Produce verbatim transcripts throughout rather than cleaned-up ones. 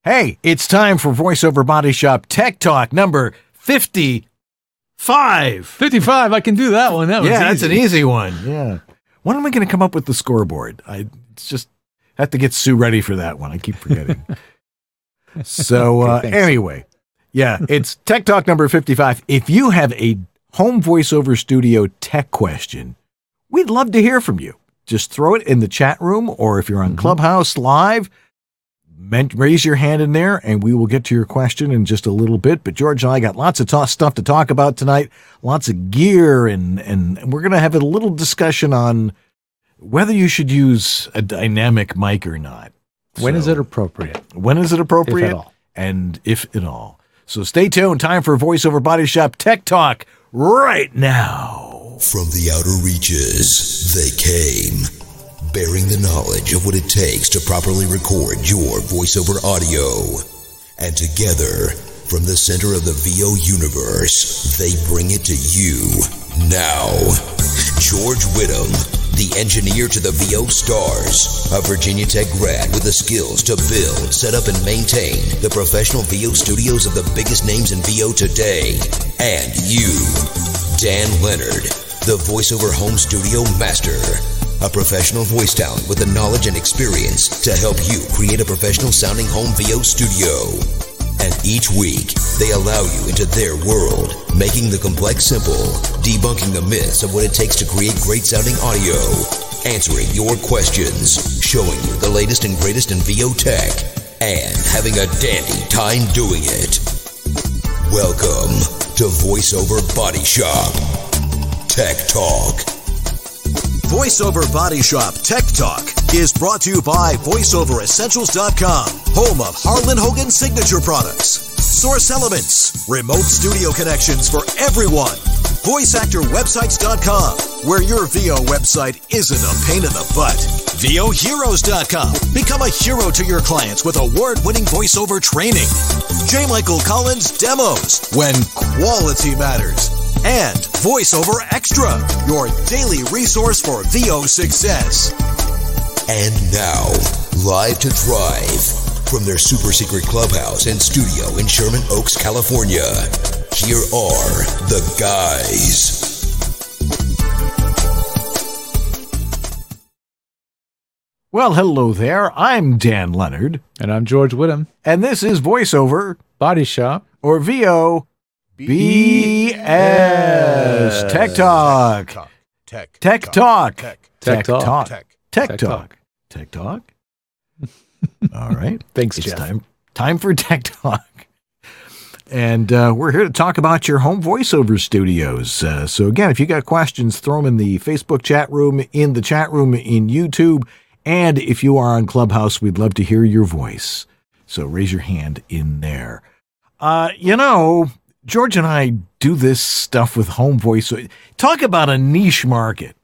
Hey, it's time for VoiceOver Body Shop Tech Talk number fifty-five. fifty-five, I can do that one. That was yeah, easy. that's an easy one. Yeah. When am I going to come up with the scoreboard? I it's just have to get Sue ready for that one. I keep forgetting. so uh, okay, anyway, yeah, it's Tech Talk number fifty-five. If you have a home voiceover studio tech question, we'd love to hear from you. Just throw it in the chat room, or if you're on mm-hmm. Clubhouse Live, raise your hand in there, and we will get to your question in just a little bit. But George and I got lots of ta- stuff to talk about tonight, lots of gear, and, and, and we're going to have a little discussion on whether you should use a dynamic mic or not. When so, is it appropriate? When is it appropriate? If at all. And if at all. So stay tuned. Time for VoiceOver Body Shop Tech Talk right now. From the outer reaches, they came, bearing the knowledge of what it takes to properly record your voiceover audio. And together, from the center of the V O universe, they bring it to you now. George Whittam, the engineer to the V O stars, a Virginia Tech grad with the skills to build, set up, and maintain the professional V O studios of the biggest names in V O today. And you, Dan Leonard, the voiceover home studio master. A professional voice talent with the knowledge and experience to help you create a professional sounding home V O studio. And each week, they allow you into their world, making the complex simple, debunking the myths of what it takes to create great sounding audio, answering your questions, showing you the latest and greatest in V O tech, and having a dandy time doing it. Welcome to VoiceOver Body Shop Tech Talk. VoiceOver Body Shop Tech Talk is brought to you by voiceover essentials dot com, home of Harlan Hogan signature products, Source Elements, remote studio connections for everyone, voice actor websites dot com, where your V O website isn't a pain in the butt, V O heroes dot com, become a hero to your clients with award-winning voiceover training, J. Michael Collins Demos, when quality matters, and VoiceOver Extra, your daily resource for V O success. And now, live to thrive, from their super secret clubhouse and studio in Sherman Oaks, California, here are the guys. Well, hello there. I'm Dan Leonard. And I'm George Whittam. And this is VoiceOver Body Shop, or V O B S Tech Talk. Tech. Tech Talk. Tech. Tech Talk. Talk. Tech. Tech Tech Talk. Tech Talk. All right. Thanks, It's Jeff. time, time for Tech Talk. And uh, we're here to talk about your home voiceover studios. Uh, so again, if you got questions, throw them in the Facebook chat room, in the chat room, in YouTube. And if you are on Clubhouse, we'd love to hear your voice. So raise your hand in there. Uh, you know, George and I do this stuff with home voice. Talk about a niche market.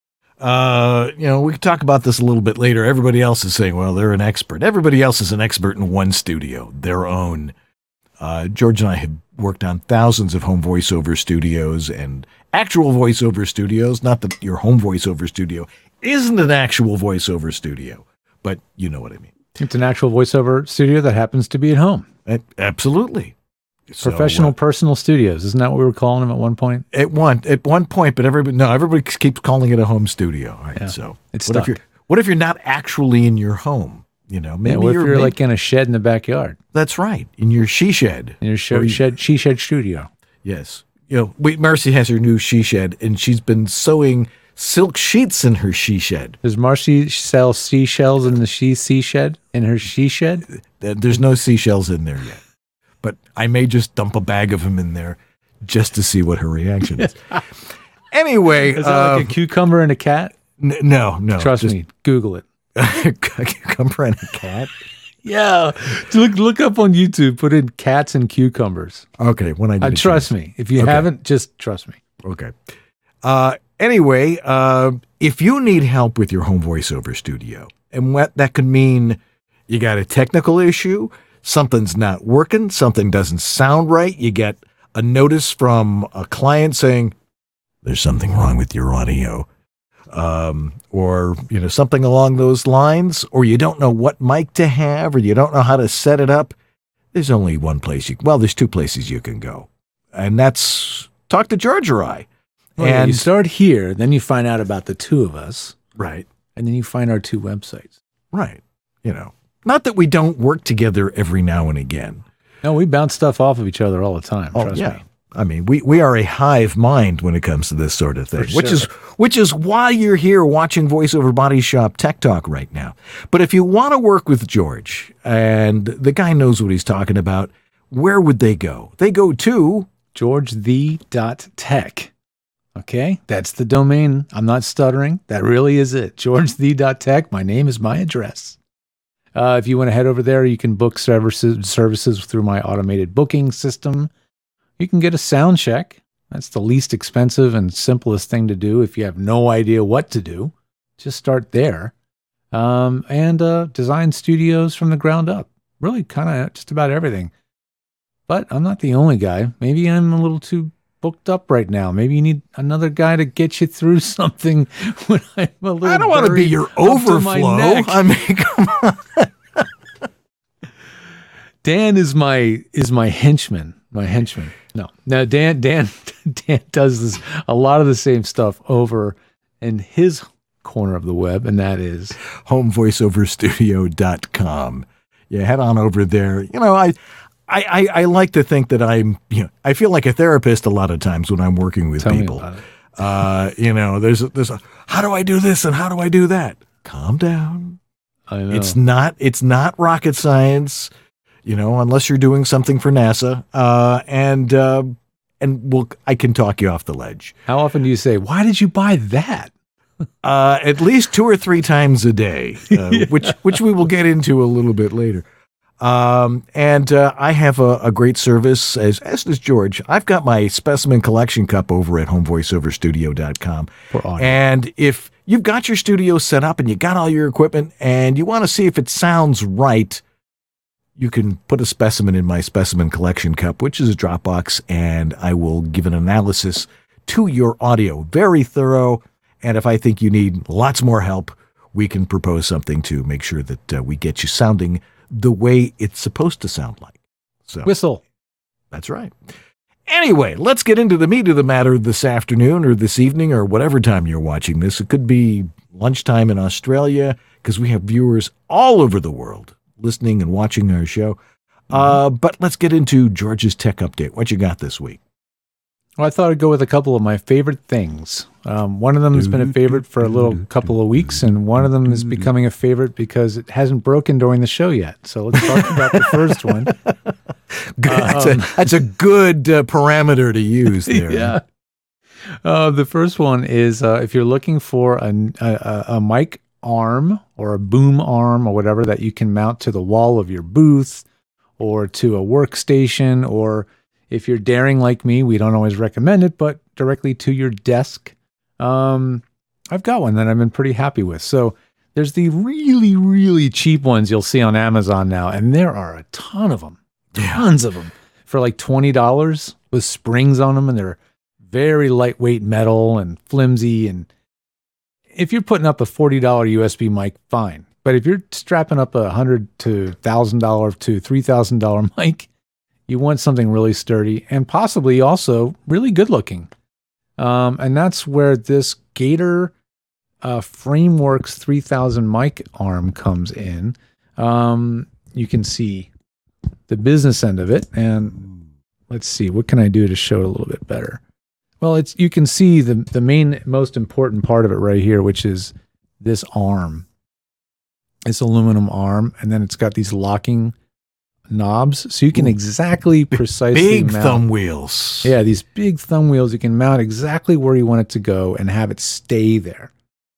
Uh, you know, we could talk about this a little bit later. Everybody else is saying, well, they're an expert. Everybody else is an expert in one studio, their own. Uh, George and I have worked on thousands of home voiceover studios and actual voiceover studios. Not that your home voiceover studio isn't an actual voiceover studio, but you know what I mean. It's an actual voiceover studio that happens to be at home. A- absolutely. Professional So, uh, personal studios. Isn't that what we were calling them at one point? At one at one point, but everybody no, everybody keeps calling it a home studio. Right? Yeah, So it's what if stuck. you're what if you're not actually in your home? You know, maybe Yeah, what if you're, you're maybe- like in a shed in the backyard? that's right, in your she shed. In your Or shed, you- shed she shed studio. Yes, you know, we, Marcy has her new she shed, and she's been sewing silk sheets in her she shed. Does Marcy sell seashells in the she sea shed? In her she shed? Uh, There's no seashells in there yet, but I may just dump a bag of them in there just to see what her reaction is. Anyway, Is that uh, like a cucumber and a cat? n- no, no, Trust just me, Google it. a cucumber and a cat. Yeah, look look up on YouTube. Put in cats and cucumbers. Okay, when I get Uh, a trust chance. me. If you Okay. haven't, just trust me. Okay. Uh, anyway, uh, if you need help with your home voiceover studio, and what that could mean, you got a technical issue, something's not working, something doesn't sound right, you get a notice from a client saying, there's something wrong with your audio. um, or, you know, something along those lines, or you don't know what mic to have, or you don't know how to set it up, there's only one place you well, there's two places you can go. And that's talk to George or I. Well, and you start here, then you find out about the two of us. Right. And then you find our two websites. Right. You know, not that we don't work together every now and again. No, we bounce stuff off of each other all the time. Oh, trust yeah. me. I mean, we, we are a hive mind when it comes to this sort of thing, For which sure. is which is why you're here watching VoiceOver Body Shop Tech Talk right now. But if you want to work with George, and the guy knows what he's talking about, where would they go? They go to george the dot tech. Okay, that's the domain. I'm not stuttering. That really is it. george the dot tech. My name is my address. Uh, if you want to head over there, you can book services services through my automated booking system. You can get a sound check. That's the least expensive and simplest thing to do if you have no idea what to do. Just start there. Um, and uh, design studios from the ground up. Really kind of just about everything. But I'm not the only guy. Maybe I'm a little too booked up right now. Maybe you need another guy to get you through something when I'm a little I don't want to be your overflow. I mean, come on. Dan is my is my henchman. My henchman. No, no. Dan Dan Dan does this a lot of the same stuff over in his corner of the web, and that is home voiceover studio dot com. Yeah, head on over there. You know, I. I, I, I like to think that I'm, you know, I feel like a therapist a lot of times when I'm working with Tell me people. about it. Uh, you know, there's a, there's a, how do I do this and how do I do that? Calm down. I know. It's not, it's not rocket science, you know, unless you're doing something for NASA. Uh, and, uh, and we'll, I can talk you off the ledge. How often do you say, "Why did you buy that?" Uh, at least two or three times a day, uh, yeah. which, which we will get into a little bit later. Um, and, uh, I have a, a great service as, as does George. I've got my specimen collection cup over at home voiceover studio dot com. And if you've got your studio set up and you got all your equipment and you want to see if it sounds right, you can put a specimen in my specimen collection cup, which is a Dropbox, and I will give an analysis to your audio. Very thorough. And if I think you need lots more help, we can propose something to make sure that uh, we get you sounding the way it's supposed to sound like. So Whistle. That's right. Anyway, let's get into the meat of the matter this afternoon or this evening or whatever time you're watching this. It could be lunchtime in Australia because we have viewers all over the world listening and watching our show. Mm-hmm. Uh, but let's get into George's Tech Update. What you got this week? Well, I thought I'd go with a couple of my favorite things. Um, one of them has been a favorite for a little couple of weeks, and one of them is becoming a favorite because it hasn't broken during the show yet. So let's talk about the first one. Good. That's, um, a, that's a good uh, parameter to use there. Yeah. Uh, the first one is uh, if you're looking for a, a, a mic arm or a boom arm or whatever that you can mount to the wall of your booth or to a workstation, or if you're daring like me, we don't always recommend it, but directly to your desk. Um, I've got one that I've been pretty happy with. So there's the really, really cheap ones you'll see on Amazon now, and there are a ton of them, tons of them, for like twenty dollars with springs on them, and they're very lightweight metal and flimsy. And if you're putting up a forty dollars U S B mic, fine. But if you're strapping up a one hundred dollars to one thousand dollars to three thousand dollars mic, you want something really sturdy and possibly also really good looking. Um, and that's where this Gator uh, Frameworks three thousand mic arm comes in. Um, you can see the business end of it. And let's see, what can I do to show it a little bit better? Well, it's you can see the, the main, most important part of it right here, which is this arm. This aluminum arm, and then it's got these locking knobs, so you can exactly precisely big mount. thumb wheels. Yeah, these big thumb wheels. You can mount exactly where you want it to go and have it stay there.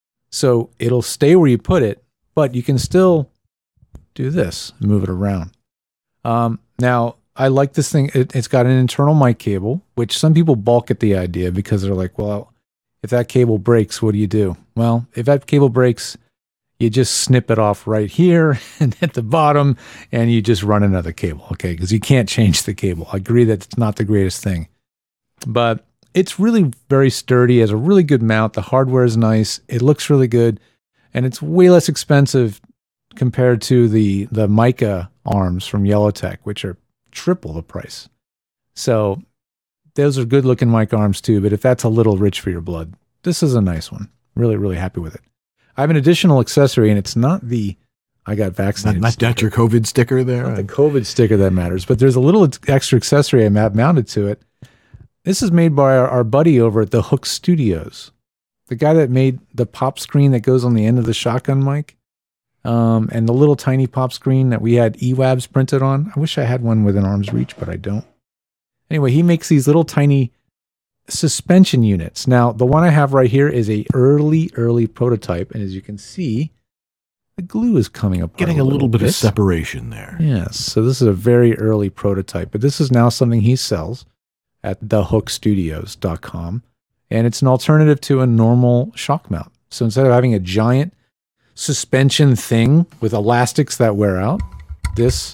So it'll stay where you put it, but you can still do this, move it around. Um, now, I like this thing. It, it's got an internal mic cable, which some people balk at the idea because they're like, well, if that cable breaks, what do you do? Well, if that cable breaks, you just snip it off right here and at the bottom, and you just run another cable, okay? Because you can't change the cable. I agree that it's not the greatest thing. But it's really very sturdy, has a really good mount. The hardware is nice. It looks really good. And it's way less expensive compared to the, the mica arms from Yellowtech, which are triple the price. So those are good looking mic arms too, but if that's a little rich for your blood, this is a nice one. Really, really happy with it. I have an additional accessory, and it's not the I got vaccinated. Not, not your COVID sticker there? Not the COVID sticker that matters, but there's a little extra accessory I have mounted to it. This is made by our, our buddy over at the Hook Studios, the guy that made the pop screen that goes on the end of the shotgun mic, um, and the little tiny pop screen that we had E WABs printed on. I wish I had one within arm's reach, but I don't. Anyway, he makes these little tiny suspension units. Now, the one I have right here is a early, early prototype, and as you can see, the glue is coming up. Getting a little, little bit, bit of separation there. Yes, so this is a very early prototype, but this is now something he sells at the hook studios dot com, and it's an alternative to a normal shock mount. So instead of having a giant suspension thing with elastics that wear out, this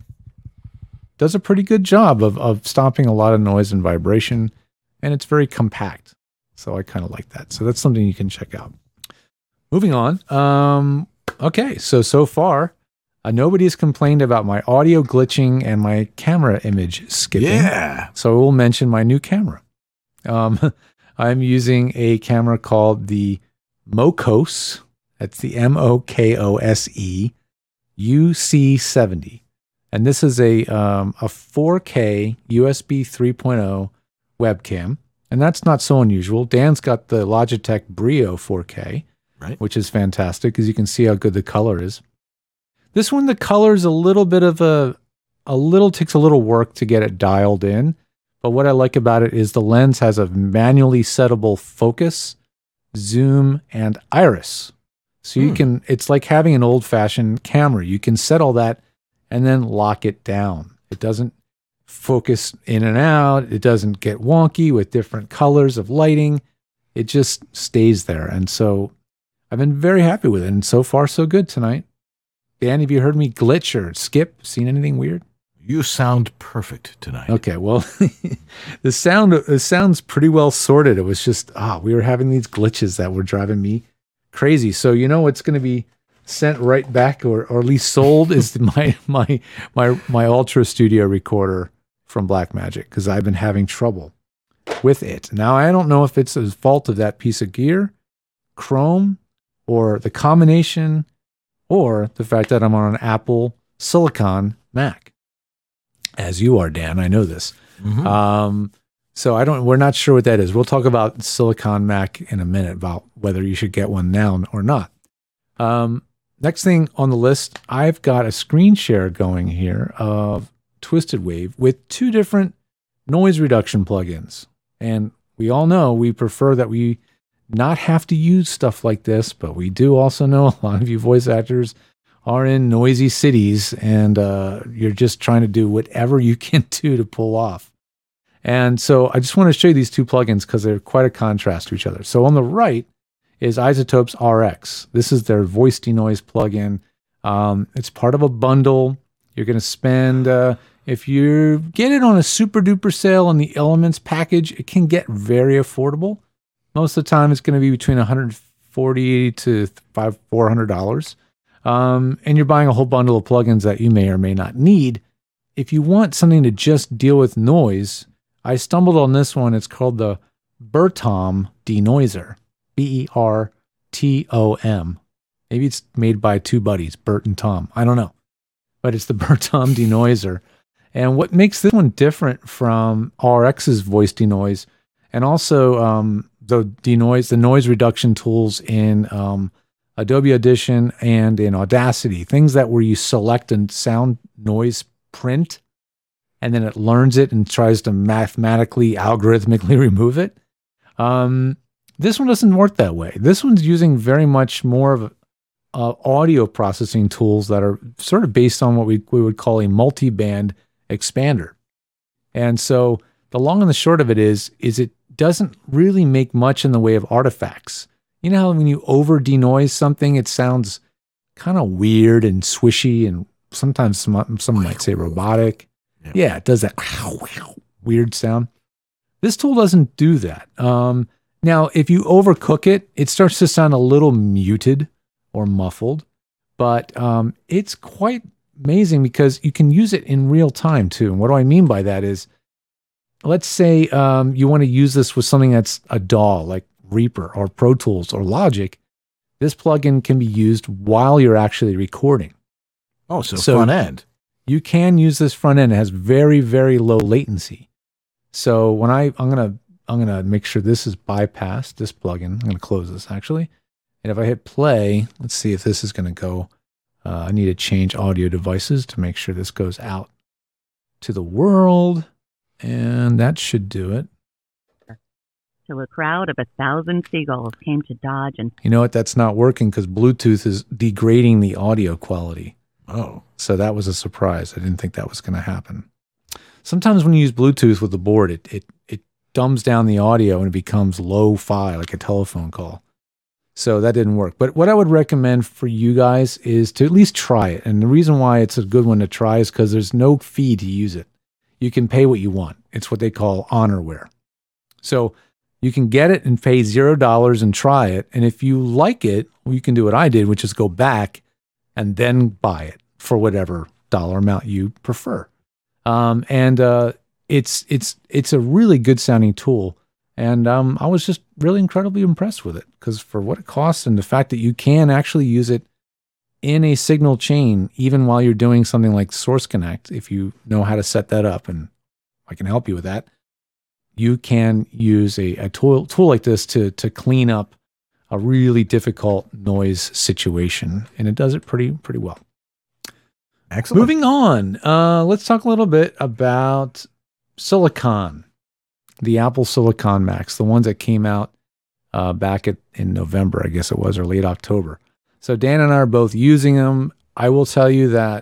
does a pretty good job of, of stopping a lot of noise and vibration, and it's very compact. So I kind of like that. So that's something you can check out. Moving on. Um, okay, so, so far, uh, nobody has complained about my audio glitching and my camera image skipping. Yeah. So I will mention my new camera. Um, I'm using a camera called the Mokose. That's the M O K O S E U C seventy. And this is a um, a four K U S B three point oh webcam. And that's not so unusual. Dan's got the Logitech Brio four K, right, which is fantastic because you can see how good the color is. This one, the color is a little bit of a, a little, takes a little work to get it dialed in. But what I like about it is the lens has a manually settable focus, zoom, and iris. So you hmm. can, it's like having an old-fashioned camera. You can set all that and then lock it down. It doesn't focus in and out. It doesn't get wonky with different colors of lighting. It just stays there. And so I've been very happy with it. And so far, so good tonight. Dan, have you heard me glitch or skip? Seen anything weird? You sound perfect tonight. Okay, well, the sound it sounds pretty well sorted. It was just, ah, we were having these glitches that were driving me crazy. So you know what's going to be sent right back, or, or at least sold, is my my my my Ultra Studio recorder from Blackmagic, because I've been having trouble with it. Now I don't know if it's the fault of that piece of gear, Chrome, or the combination, or the fact that I'm on an Apple Silicon Mac. As you are, Dan, I know this. Mm-hmm. Um, so I don't. We're not sure what that is. We'll talk about Silicon Mac in a minute, about whether you should get one now or not. Um, next thing on the list, I've got a screen share going here of Twisted Wave with two different noise reduction plugins. And we all know we prefer that we not have to use stuff like this, but we do also know a lot of you voice actors are in noisy cities, and uh, you're just trying to do whatever you can do to pull off. And so I just want to show you these two plugins because they're quite a contrast to each other. So on the right is iZotope's R X. This is their voice denoise plugin. Um, it's part of a bundle. You're going to spend, uh, if you get it on a super duper sale on the Elements package, it can get very affordable. Most of the time it's going to be between one hundred forty dollars to four hundred dollars. Um, and you're buying a whole bundle of plugins that you may or may not need. If you want something to just deal with noise, I stumbled on this one. It's called the Bertom Denoiser, B E R T O M. Maybe it's made by two buddies, Bert and Tom. I don't know. But it's the Bertom Denoiser. And what makes this one different from R X's voice denoise, and also um, the denoise, the noise reduction tools in um, Adobe Audition and in Audacity, things that where you select a sound noise print and then it learns it and tries to mathematically, algorithmically remove it. Um, this one doesn't work that way. This one's using very much more of uh, audio processing tools that are sort of based on what we, we would call a multi-band expander. And so the long and the short of it is, is it doesn't really make much in the way of artifacts. You know how when you over denoise something, it sounds kind of weird and swishy, and sometimes some, some might say robotic. Yeah. yeah, it does that weird sound. This tool doesn't do that. Um, now, if you overcook it, it starts to sound a little muted or muffled, but um, it's quite amazing because you can use it in real time too. And what do I mean by that is, let's say um, you want to use this with something that's a D A W, like Reaper or Pro Tools or Logic. This plugin can be used while you're actually recording. Oh, so, So- front end. You can use this front end. It has very, very low latency. So when I, I'm gonna, I'm gonna make sure this is bypassed. This plugin. I'm gonna close this actually. And if I hit play, let's see if this is gonna go. Uh, I need to change audio devices to make sure this goes out to the world, and that should do it. Till a crowd of a thousand seagulls came to dodge and You know what? That's not working because Bluetooth is degrading the audio quality. Oh, So that was a surprise. I didn't think that was going to happen. Sometimes when you use Bluetooth with the board, it, it, it dumbs down the audio and it becomes low-fi, like a telephone call. So that didn't work. But what I would recommend for you guys is to at least try it. And the reason why it's a good one to try is because there's no fee to use it. You can pay what you want. It's what they call honorware. So you can get it and pay zero dollars and try it. And if you like it, well, you can do what I did, which is go back and then buy it for whatever dollar amount you prefer. Um, and uh, it's it's it's a really good sounding tool. And um, I was just really incredibly impressed with it because for what it costs and the fact that you can actually use it in a signal chain, even while you're doing something like Source Connect, if you know how to set that up, and I can help you with that, you can use a, a tool, tool like this to, to clean up a really difficult noise situation. And it does it pretty, pretty well. excellent. Moving on, uh, let's talk a little bit about Silicon, the Apple Silicon Macs, the ones that came out uh, back at, in November, I guess it was, or late October. So Dan and I are both using them. I will tell you that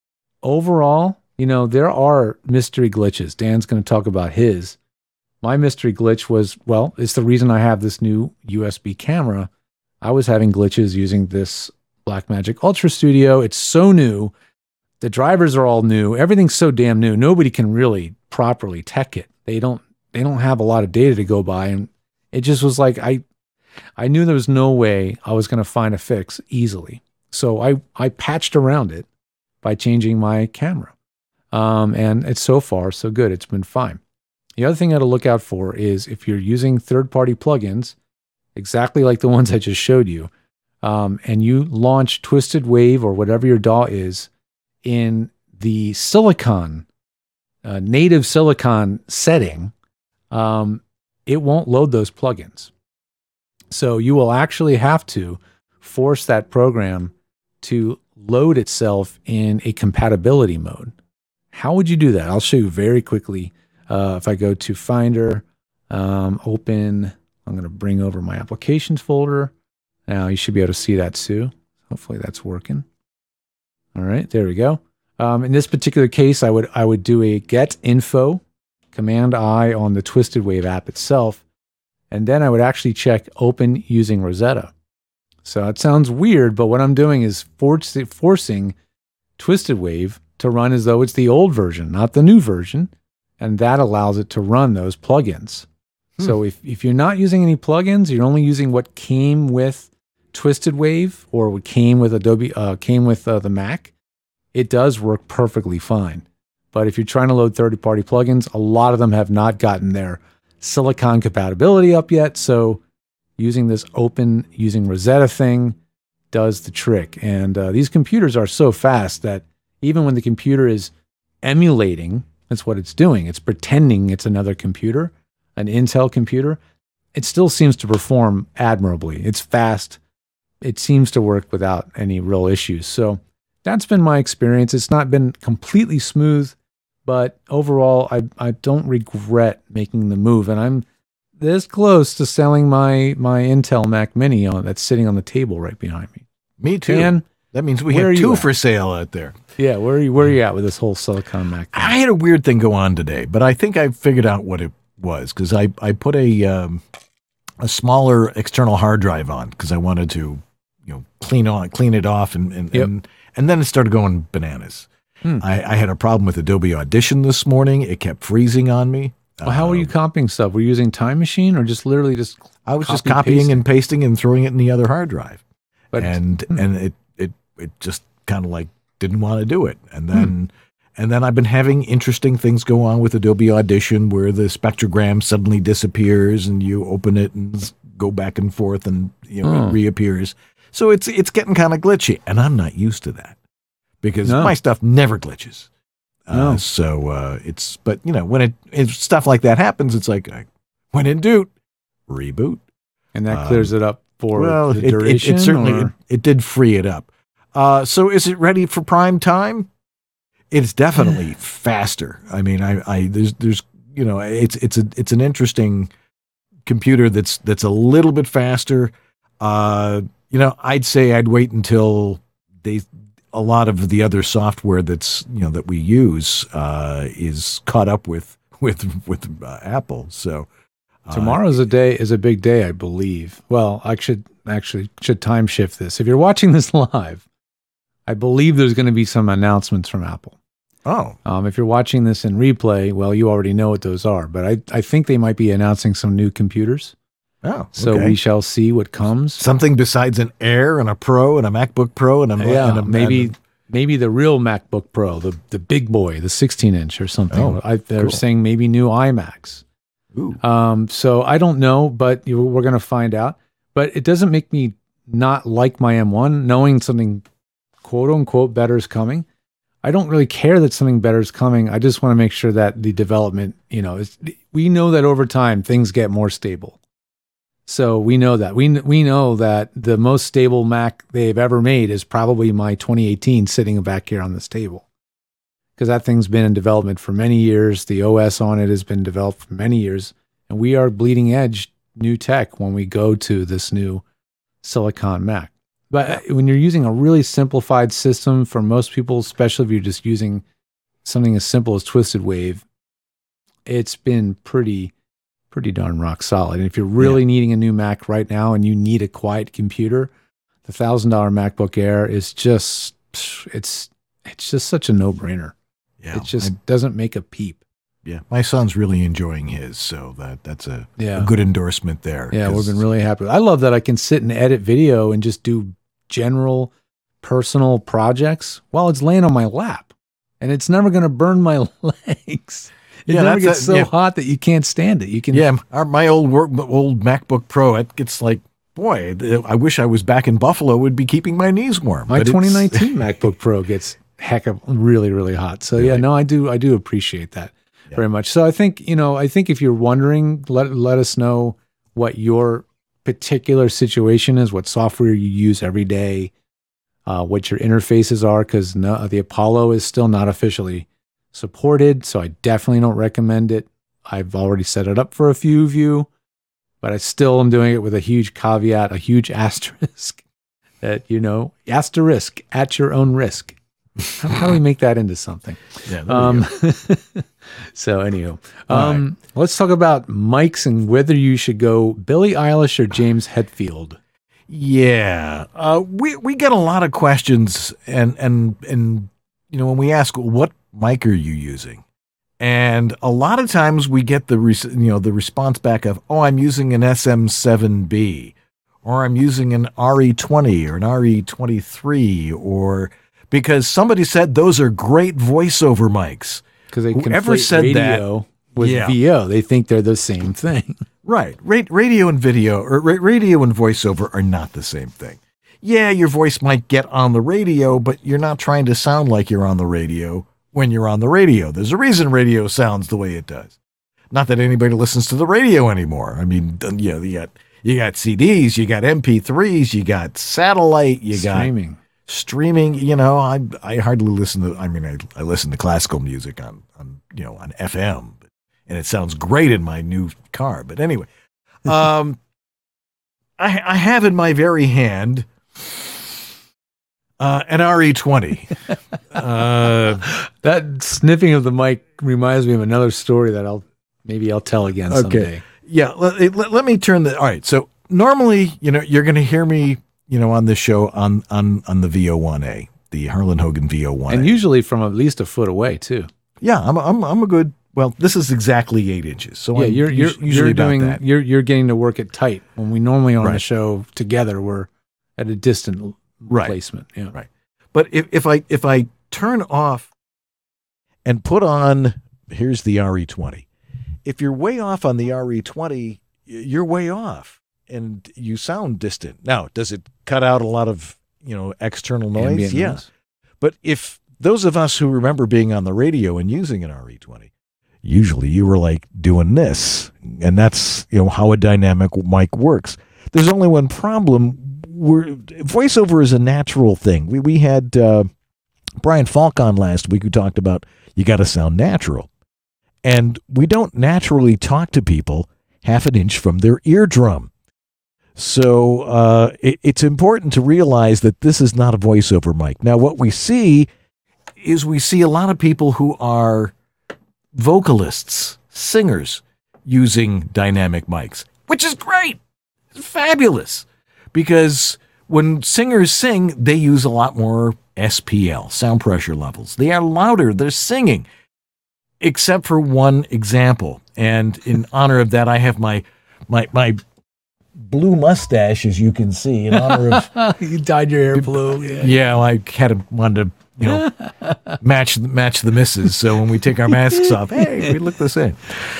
overall, you know, there are mystery glitches. Dan's going to talk about his. My mystery glitch was, well, it's the reason I have this new U S B camera. I was having glitches using this Blackmagic Ultra Studio. It's so new. The drivers are all new. Everything's so damn new. Nobody can really properly tech it. They don't they don't have a lot of data to go by. And it just was like, I I knew there was no way I was going to find a fix easily. So I, I patched around it by changing my camera. Um, and it's so far so good. It's been fine. The other thing I got to look out for is if you're using third-party plugins, exactly like the ones I just showed you, um, and you launch Twisted Wave or whatever your D A W is in the Silicon, uh, native Silicon setting, um, it won't load those plugins. So you will actually have to force that program to load itself in a compatibility mode. How would you do that? I'll show you very quickly. Uh, if I go to Finder, um, open, I'm going to bring over my applications folder. Now you should be able to see that too. Hopefully that's working. All right, there we go. Um, in this particular case, I would I would do a get info, Command I on the Twisted Wave app itself, and then I would actually check open using Rosetta. So it sounds weird, but what I'm doing is force, forcing Twisted Wave to run as though it's the old version, not the new version. And that allows it to run those plugins. Hmm. So if, if you're not using any plugins, you're only using what came with Twisted Wave or what came with Adobe, uh, came with uh, the Mac, it does work perfectly fine. But if you're trying to load third-party plugins, a lot of them have not gotten their Silicon compatibility up yet. So using this open, using Rosetta thing does the trick. And uh, these computers are so fast that even when the computer is emulating, that's what it's doing. It's pretending it's another computer, an Intel computer. It still seems to perform admirably. It's fast. It seems to work without any real issues. So that's been my experience. It's not been completely smooth, but overall, I, I don't regret making the move. And I'm this close to selling my, my Intel Mac Mini on, that's sitting on the table right behind me. Me too. Dan, that means we where have are you two at? for sale out there. Yeah, where are you, where are you at with this whole Silicon Mac thing? I had a weird thing go on today, but I think I figured out what it was because I, I put a um, a smaller external hard drive on because I wanted to, you know, clean on clean it off and and, Yep. and and then it started going bananas. Hmm. I, I had a problem with Adobe Audition this morning. It kept freezing on me. Well, how were you copying stuff? Were you using Time Machine or just literally just I was just copy, copying pasting? and pasting and throwing it in the other hard drive. But- and hmm. and it, it, it just kind of like didn't want to do it. And then and then I've been having interesting things go on with Adobe Audition where the spectrogram suddenly disappears and you open it and s- go back and forth and you know Oh. it reappears. So it's it's getting kind of glitchy, and I'm not used to that because No. my stuff never glitches. Uh, No. so uh, it's but you know when it if stuff like that happens, it's like uh, when in doubt, reboot. And that Um, clears it up for Well, the it, it, duration? it certainly it, or- it did free it up. Uh, so is it ready for prime time? It's definitely faster. I mean, I, I there's there's you know it's it's a it's an interesting computer that's that's a little bit faster. Uh, you know, I'd say I'd wait until they a lot of the other software that's you know that we use uh, is caught up with with with uh, Apple. So. uh, Tomorrow's a day is a big day, I believe. Well, I should actually should time shift this. If you're watching this live, I believe there's going to be some announcements from Apple. Oh, Um, if you're watching this in replay, well, you already know what those are. But I, I think they might be announcing some new computers. oh, So okay. we shall see what comes. Something besides an Air and a Pro and a MacBook Pro and a Yeah, and a, maybe and maybe the real MacBook Pro, the the big boy, the sixteen inch or something. Oh, I, they're cool. saying maybe new iMacs. a, ooh, Um, so I don't know, but you, we're going to find out. But it doesn't make me not like my M one, knowing something quote unquote better is coming. I don't really care that something better is coming. I just want to make sure that the development, you know, is, we know that over time things get more stable. So we know that we we know that the most stable Mac they've ever made is probably my twenty eighteen sitting back here on this table, because that thing's been in development for many years. The O S on it has been developed for many years, and we are bleeding edge new tech when we go to this new Silicon Mac. But when you're using a really simplified system, for most people, especially if you're just using something as simple as Twisted Wave, it's been pretty, pretty darn rock solid. And if you're really needing a new Mac right now and you need a quiet computer, the one thousand dollars MacBook Air is just, it's, it's just such a no-brainer. yeah, It just I- doesn't make a peep. yeah. My son's really enjoying his, so that that's a, Yeah. a good endorsement there. Yeah, 'cause- we've been really happy. I love that I can sit and edit video and just do general personal projects while it's laying on my lap. And it's never going to burn my legs. It Yeah, never that's gets a- so yeah. hot that you can't stand it. You can Yeah, our, my old work, old MacBook Pro, it gets like, boy, I wish I was back in Buffalo. Would be keeping my knees warm. my But it's- twenty nineteen MacBook Pro gets heck of really, really hot. So yeah, Really? no, I do I do appreciate that Yeah. very much. So I think, you know, I think if you're wondering, let let us know what your particular situation is, what software you use every day, uh, what your interfaces are, because no, the Apollo is still not officially supported, so I definitely don't recommend it. I've already set it up for a few of you, but I still am doing it with a huge caveat, a huge asterisk that, you know, asterisk at your own risk. How, how do we make that into something? Yeah, there you Um, go. so anywho, All um, let's talk about mics and whether you should go Billie Eilish or James Hetfield. Yeah, uh, we we get a lot of questions, and and and you know when we ask what mic are you using, and a lot of times we get the res- you know the response back of, oh, I'm using an S M seven B, or I'm using an R E twenty or an R E twenty-three, or because somebody said those are great voiceover mics. Because they Whoever conflate said that- radio with Yeah. V O. They think they're the same thing. Right. Ra- radio and video, or ra- radio and voiceover are not the same thing. Yeah, your voice might get on the radio, but you're not trying to sound like you're on the radio when you're on the radio. There's a reason radio sounds the way it does. Not that anybody listens to the radio anymore. I mean, you know, you got you got C Ds, you got M P threes, you got satellite, you got Streaming. streaming. You know, I I hardly listen to. I mean, I, I listen to classical music on on you know on F M, and it sounds great in my new car. But anyway, um, I I have in my very hand uh, an R E twenty. uh, That sniffing of the mic reminds me of another story that I'll maybe I'll tell again Okay. someday. yeah, let, let, let me turn the. All right, so normally, you know, you're going to hear me, you know, on this show on on on the V O one A, the Harlan Hogan V O one A. And usually from at least a foot away too. Yeah, I'm a, I'm I'm a good Well, this is exactly eight inches. So Yeah, I'm you're you're, us- usually you're about doing that. you're you're getting to work it tight. When we normally on the Right. show together, we're at a distant Right. placement. Yeah. Right. But if, if I if I turn off and put on, here's the R E twenty. If you're way off on the R E twenty, y- you're way off and you sound distant. Now, does it cut out a lot of, you know, external noise? Ambient yeah. noise. But if those of us who remember being on the radio and using an R E twenty, usually you were like doing this, and that's, you know, how a dynamic mic works. There's only one problem. We're, voiceover is a natural thing. We we had uh, Brian Falk on last week who talked about you got to sound natural, and we don't naturally talk to people half an inch from their eardrum. So uh, it, it's important to realize that this is not a voiceover mic. Now, what we see is we see a lot of people who are vocalists, singers, using dynamic mics, which is great. It's fabulous. Because when singers sing, they use a lot more S P L, sound pressure levels. They are louder. They're singing. Except for one example. And in honor of that, I have my my my blue mustache, as you can see, in honor of You dyed your hair blue. Yeah. yeah, well, I had a, wanted to, you know, match match the misses. So when we take our masks off, hey, we look the same.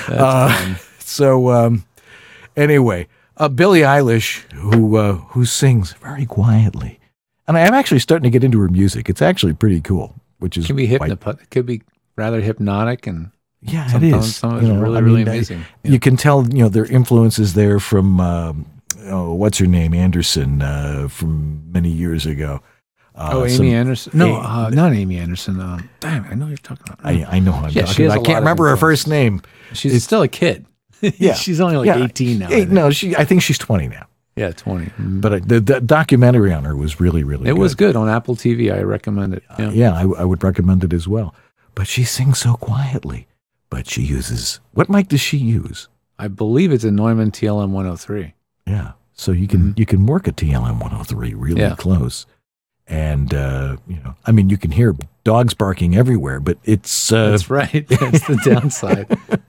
Uh, so um, anyway, uh, Billie Eilish, who uh, who sings very quietly, and I'm actually starting to get into her music. It's actually pretty cool, which is It can be quite- hypnop. It could be rather hypnotic, and yeah, it sometimes is. some of You it's know, really I really mean, I- amazing. You can tell, you know, their influences there from um, oh, what's her name, Anderson, uh, from many years ago. Uh, oh, Amy some- Anderson. No, A- uh, not Amy Anderson. Uh, damn, I know what you're talking about. I, I know who I'm Yeah, talking she has about. a I can't lot of remember her influences. first name. She's it's- still a kid. Yeah. she's only like Yeah. eighteen now. I Hey, think. no, she. I think she's twenty now. Yeah, twenty. Mhm. But uh, the, the documentary on her was really, really. it good. was good on Apple T V. I recommend it. Yeah. Yeah, I, I would recommend it as well. But she sings so quietly. But she uses, what mic does she use? I believe it's a Neumann T L M one oh three. Yeah, so you can Mhm. you can work a T L M one oh three really Yeah. close, and uh, you know, I mean, you can hear dogs barking everywhere, but it's uh, That's right. That's the downside.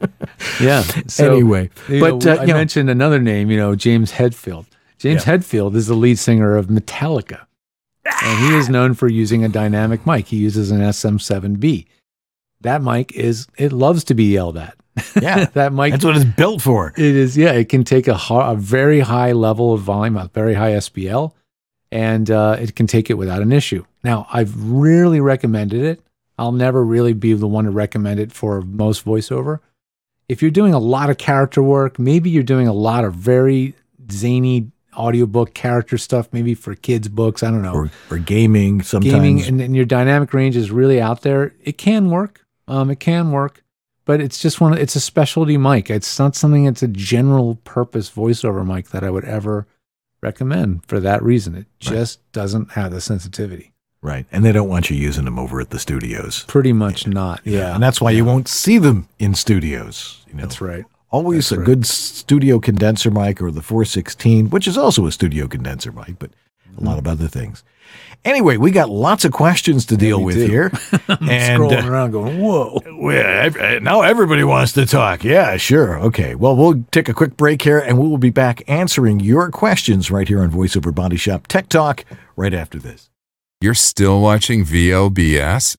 Yeah. So, anyway. you But know, uh, I you know, mentioned another name, you know, James Hetfield. James Yeah. Hetfield is the lead singer of Metallica. And he is known for using a dynamic mic. He uses an S M seven B. That mic is, it loves to be yelled at. yeah, that mic, that's what it's built for. it is, yeah, it can take a, ho- a very high level of volume, a very high S P L, and uh, it can take it without an issue. Now, I've rarely recommended it. I'll never really be the one to recommend it for most voiceover. If you're doing a lot of character work, maybe you're doing a lot of very zany audiobook character stuff, maybe for kids' books, I don't know. Or, or gaming sometimes. Gaming and, and your dynamic range is really out there. It can work. Um, it can work, but it's just one. It's a specialty mic. It's not something. It's a general purpose voiceover mic that I would ever recommend for that reason. It just doesn't have the sensitivity. Right, and they don't want you using them over at the studios. Pretty much not. Yeah, and that's why you won't see them in studios. You know? that's right. Always That's a right. good studio condenser mic or the four sixteen, which is also a studio condenser mic, but a lot of other things. Anyway, we got lots of questions to deal we with do. here. I'm and scrolling uh, around going, whoa. well, ev- now everybody wants to talk. Yeah, sure. Okay. Well, we'll take a quick break here and we will be back answering your questions right here on VoiceOver Body Shop Tech Talk right after this. You're still watching V O B S?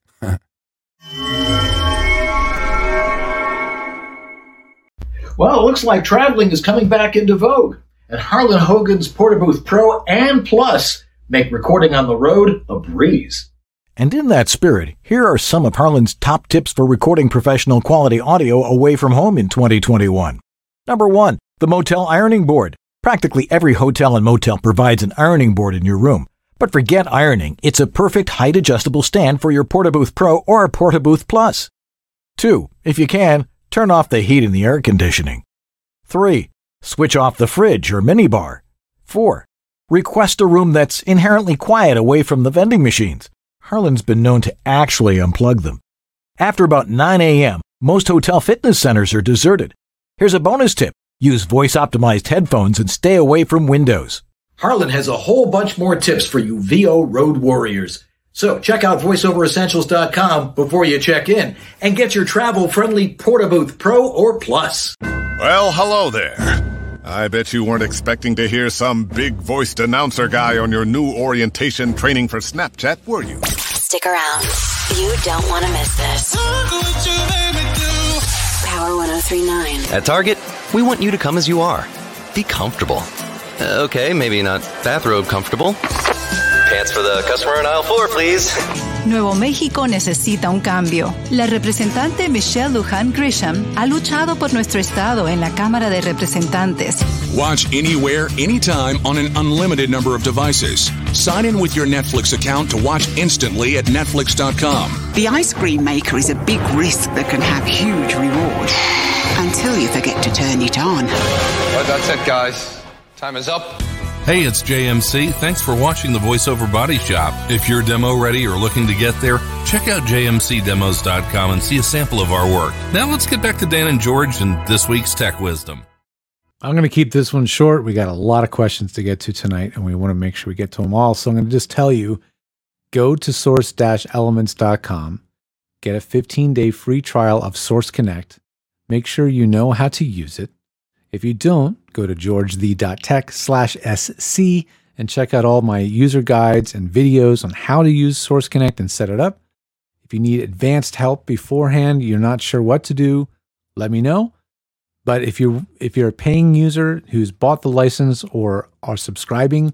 Well, it looks like traveling is coming back into vogue, and Harlan Hogan's Portabooth Pro and Plus make recording on the road a breeze. And in that spirit, here are some of Harlan's top tips for recording professional quality audio away from home in twenty twenty-one. Number one, the Motel Ironing Board. Practically every hotel and motel provides an ironing board in your room. But forget ironing, it's a perfect height-adjustable stand for your Portabooth Pro or Portabooth Plus. Two, if you can, turn off the heat in the air conditioning. Three, switch off the fridge or minibar. Four, request a room that's inherently quiet away from the vending machines. Harlan's been known to actually unplug them. After about nine a.m., most hotel fitness centers are deserted. Here's a bonus tip. Use voice-optimized headphones and stay away from windows. Harlan has a whole bunch more tips for you V O road warriors. So check out voice over essentials dot com before you check in and get your travel-friendly Portabooth Pro or Plus. Well, hello there. I bet you weren't expecting to hear some big-voiced announcer guy on your new orientation training for Snapchat, were you? Stick around. You don't want to miss this. Power one oh three point nine. At Target, we want you to come as you are. Be comfortable. Uh, okay, maybe not bathrobe comfortable. Pants for the customer in aisle four, please. Nuevo México necesita un cambio. La representante Michelle Lujan Grisham ha luchado por nuestro estado en la Cámara de Representantes. Watch anywhere, anytime on an unlimited number of devices. Sign in with your Netflix account to watch instantly at netflix dot com. The ice cream maker is a big risk that can have huge reward. Until you forget to turn it on. Well, that's it, guys. Time is up. Hey, it's J M C. Thanks for watching the VoiceOver Body Shop. If you're demo ready or looking to get there, check out j m c demos dot com and see a sample of our work. Now let's get back to Dan and George and this week's Tech Wisdom. I'm going to keep this one short. We got a lot of questions to get to tonight, and we want to make sure we get to them all. So I'm going to just tell you, go to source dash elements dot com, get a fifteen-day free trial of Source Connect. Make sure you know how to use it. If you don't, go to georgethe.tech slash SC and check out all my user guides and videos on how to use Source Connect and set it up. If you need advanced help beforehand, you're not sure what to do, let me know. But if you're, if you're a paying user who's bought the license or are subscribing,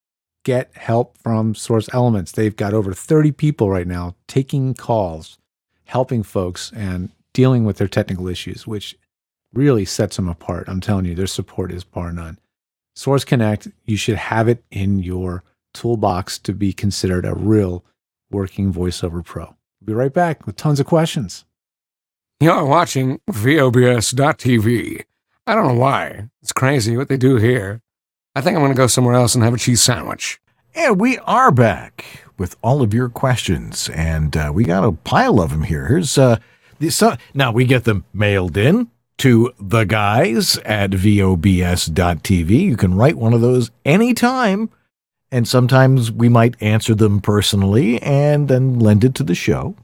get help from Source Elements. They've got over thirty people right now taking calls, helping folks, and dealing with their technical issues, which really sets them apart. I'm telling you, their support is bar none. Source Connect, you should have it in your toolbox to be considered a real working voiceover pro. We'll be right back with tons of questions. You're watching V O B S dot T V. I don't know why. It's crazy what they do here. I think I'm going to go somewhere else and have a cheese sandwich. And we are back with all of your questions, and uh, we got a pile of them here. Here's uh, this. Uh, now we get them mailed in to the guys at V O B S dot T V. You can write one of those anytime, and sometimes we might answer them personally and then lend it to the show.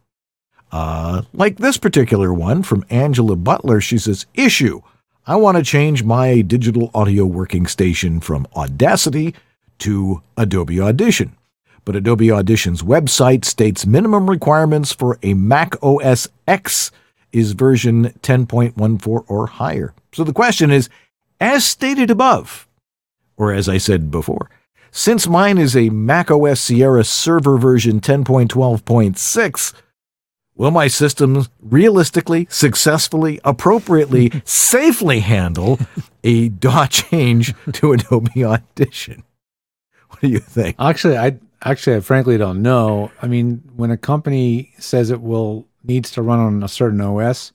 Uh, like this particular one from Angela Butler. She says, issue, I want to change my digital audio working station from Audacity to Adobe Audition. But Adobe Audition's website states minimum requirements for a Mac O S X is version ten point fourteen or higher. So the question is, as stated above, or as I said before, since mine is a Mac O S Sierra server version ten point twelve point six, will my system realistically, successfully, appropriately, safely handle a D A W change to Adobe Audition? What do you think? Actually, I actually I frankly don't know. I mean, when a company says it will needs to run on a certain O S,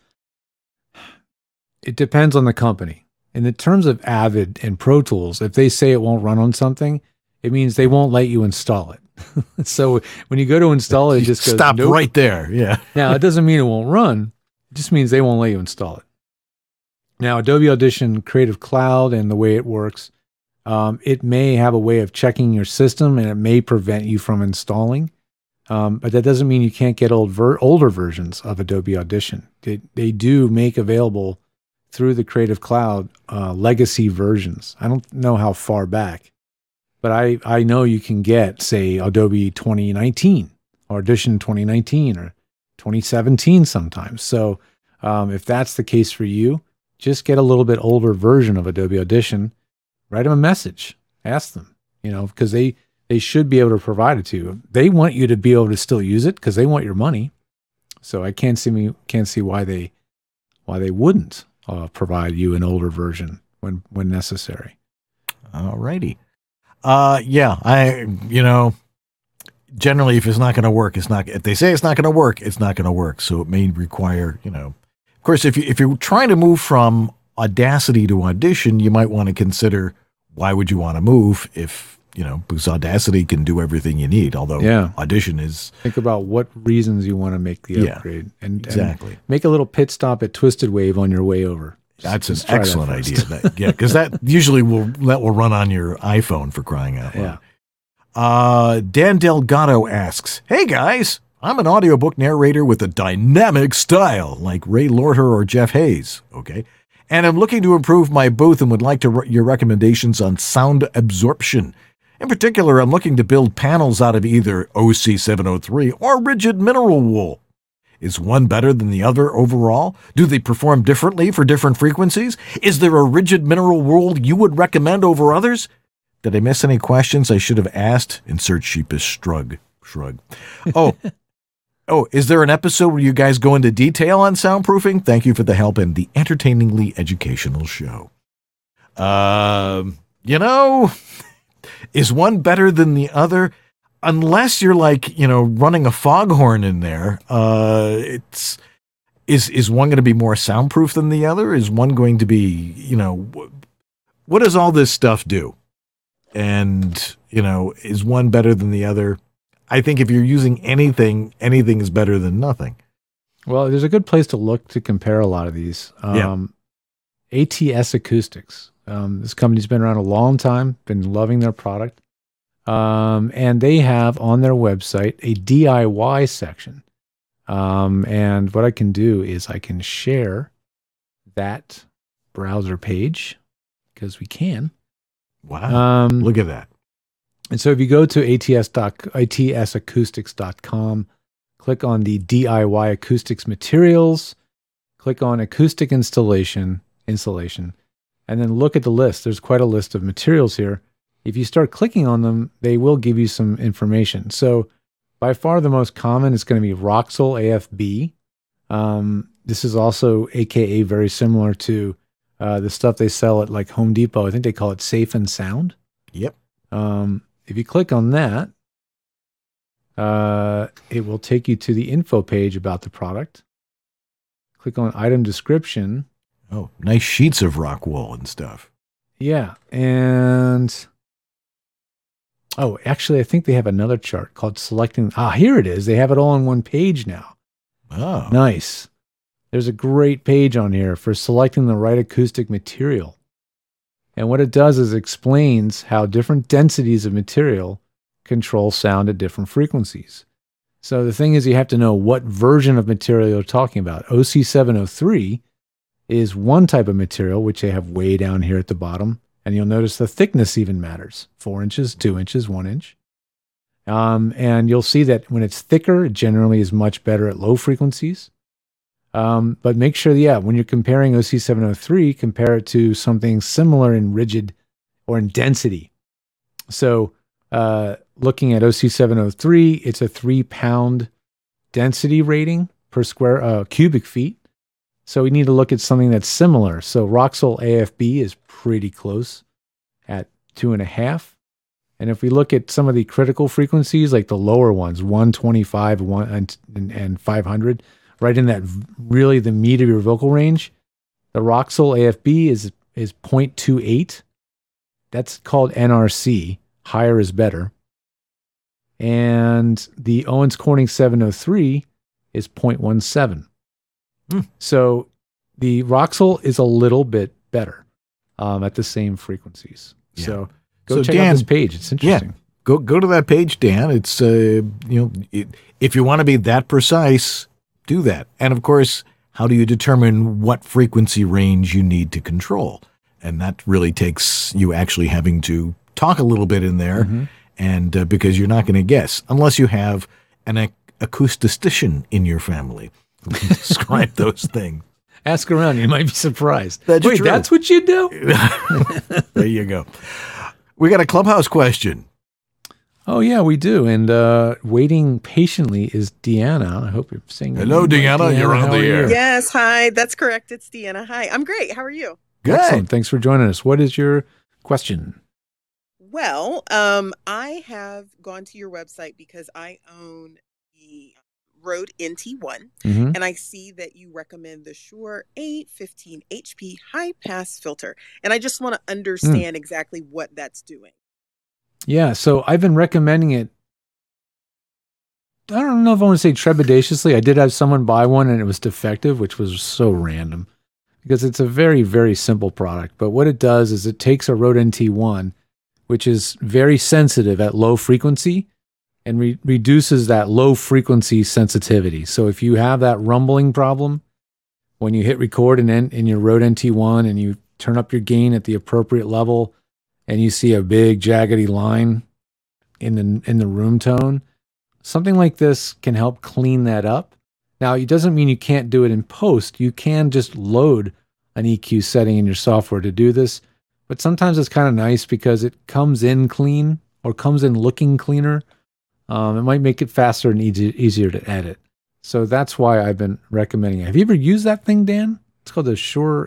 it depends on the company. In the terms of Avid and Pro Tools, if they say it won't run on something, it means they won't let you install it. So when you go to install it, it just goes, stop nope. right there. Yeah. Now, it doesn't mean it won't run. It just means they won't let you install it. Now, Adobe Audition Creative Cloud and the way it works, um, it may have a way of checking your system, and it may prevent you from installing. Um, but that doesn't mean you can't get old ver- older versions of Adobe Audition. They, they do make available through the Creative Cloud uh, legacy versions. I don't know how far back, but I, I know you can get, say, Adobe twenty nineteen or Audition twenty nineteen or twenty seventeen sometimes. So um, if that's the case for you, just get a little bit older version of Adobe Audition, write them a message, ask them, you know, because they, they should be able to provide it to you. They want you to be able to still use it because they want your money. So I can't see me can't see why they why they wouldn't uh, provide you an older version when when necessary. All righty. Uh, yeah, I you know generally if it's not going to work, it's not. If they say it's not going to work, it's not going to work. So it may require you know. Of course, if you if you're trying to move from Audacity to Audition, you might want to consider why would you want to move if. You know, because Audacity can do everything you need, although yeah. Audition is... Think about what reasons you want to make the yeah, upgrade. And, exactly. And make a little pit stop at Twisted Wave on your way over. That's Just an excellent that idea. That, yeah, because that usually will that will run on your iPhone for crying out loud. Uh, Dan Delgado asks, "Hey guys, I'm an audiobook narrator with a dynamic style like Ray Lorter or Jeff Hayes, okay? And I'm looking to improve my booth and would like to re- your recommendations on sound absorption. In particular, I'm looking to build panels out of either O C seven oh three or rigid mineral wool. Is one better than the other overall? Do they perform differently for different frequencies? Is there a rigid mineral wool you would recommend over others? Did I miss any questions I should have asked?" Insert sheepish shrug. Shrug. Oh, oh, is there an episode where you guys go into detail on soundproofing? Thank you for the help and the entertainingly educational show. Um, you know, is one better than the other? Unless you're like, you know, running a foghorn in there, uh, it's is is one going to be more soundproof than the other? Is one going to be, you know, what does all this stuff do? And, you know, is one better than the other? I think if you're using anything, anything is better than nothing. Well, there's a good place to look to compare a lot of these. Um, Yeah. A T S Acoustics. Um, this company's been around a long time, been loving their product. Um, and they have on their website a D I Y section. Um, and what I can do is I can share that browser page because we can. Wow. Um, Look at that. And so if you go to A T S acoustics dot com, click on the D I Y acoustics materials, click on acoustic installation, installation, and then look at the list. There's quite a list of materials here. If you start clicking on them, they will give you some information. So by far the most common is going to be Roxul A F B. Um, this is also A K A very similar to uh, the stuff they sell at like Home Depot. I think they call it Safe and Sound. Yep. Um, if you click on that, uh, it will take you to the info page about the product. Click on item description. Oh, nice sheets of rock wool and stuff. Yeah. And, oh, actually, I think they have another chart called selecting. Ah, here it is. They have it all on one page now. Oh. Nice. There's a great page on here for selecting the right acoustic material. And what it does is explains how different densities of material control sound at different frequencies. So the thing is, you have to know what version of material you're talking about. O C seven oh three is one type of material, which they have way down here at the bottom. And you'll notice the thickness even matters. Four inches, two inches, one inch. Um, and you'll see that when it's thicker, it generally is much better at low frequencies. Um, but make sure, yeah, when you're comparing O C seven oh three, compare it to something similar in rigid or in density. So uh, looking at O C seven oh three, it's a three pound density rating per square uh, cubic feet. So we need to look at something that's similar. So Roxul A F B is pretty close at two and a half. And if we look at some of the critical frequencies, like the lower ones, one twenty-five one, and, and, and five hundred, right in that really the meat of your vocal range, the Roxul A F B is, is zero point two eight. That's called N R C. Higher is better. And the Owens Corning seven oh three is zero point one seven. Hmm. So the Roxul is a little bit better um, at the same frequencies. Yeah. So go so check Dan, out this page. It's interesting. Yeah, go go to that page, Dan. It's uh, you know, it, if you want to be that precise, do that. And of course, how do you determine what frequency range you need to control? And that really takes you actually having to talk a little bit in there, mm-hmm. and uh, because you're not going to guess unless you have an ac- acoustician in your family who can describe those things. Ask around, you might be surprised. That's Wait, true. that's what you do? There you go. We got a Clubhouse question. Oh, yeah, we do. And uh, waiting patiently is Deanna. I hope you're saying hello, Deanna. Deanna. You're on the air. Yes, hi. That's correct. It's Deanna. Hi. I'm great. How are you? Good. Excellent. Thanks for joining us. What is your question? Well, um, I have gone to your website because I own the Rode N T one, mm-hmm. and I see that you recommend the Shure A fifteen H P high pass filter, and I just want to understand mm. exactly what that's doing. Yeah, so I've been recommending it. I don't know if I want to say trepidatiously. I did have someone buy one and it was defective, which was so random because it's a very, very simple product. But what it does is it takes a Rode N T one, which is very sensitive at low frequency and re- reduces that low frequency sensitivity. So if you have that rumbling problem, when you hit record in, in your Rode N T one and you turn up your gain at the appropriate level and you see a big jaggedy line in the, in the room tone, something like this can help clean that up. Now, it doesn't mean you can't do it in post. You can just load an E Q setting in your software to do this, but sometimes it's kind of nice because it comes in clean or comes in looking cleaner. Um, it might make it faster and easy, easier to edit. So that's why I've been recommending it. Have you ever used that thing, Dan? It's called the Shure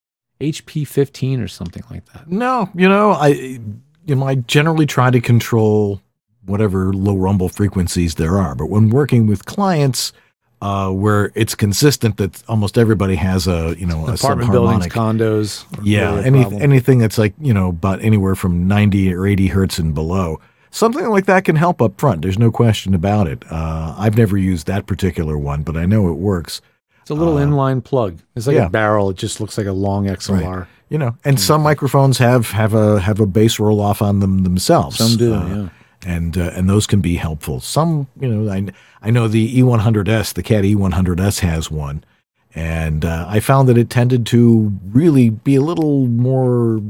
H P fifteen or something like that. No, you know, I you know, I generally try to control whatever low rumble frequencies there are, but when working with clients uh, where it's consistent that almost everybody has a, you know, a apartment buildings, condos. Yeah, really any, anything that's like, you know, about anywhere from ninety or eighty hertz and below. Something like that can help up front. There's no question about it. Uh, I've never used that particular one, but I know it works. It's a little uh, inline plug. It's like yeah. a barrel. It just looks like a long X L R. Right. You know, and some microphones have have a have a bass roll off on them themselves. Some do, uh, yeah. And uh, and those can be helpful. Some, you know, I I know the E one hundred S, the Cat E one hundred S has one, and uh, I found that it tended to really be a little more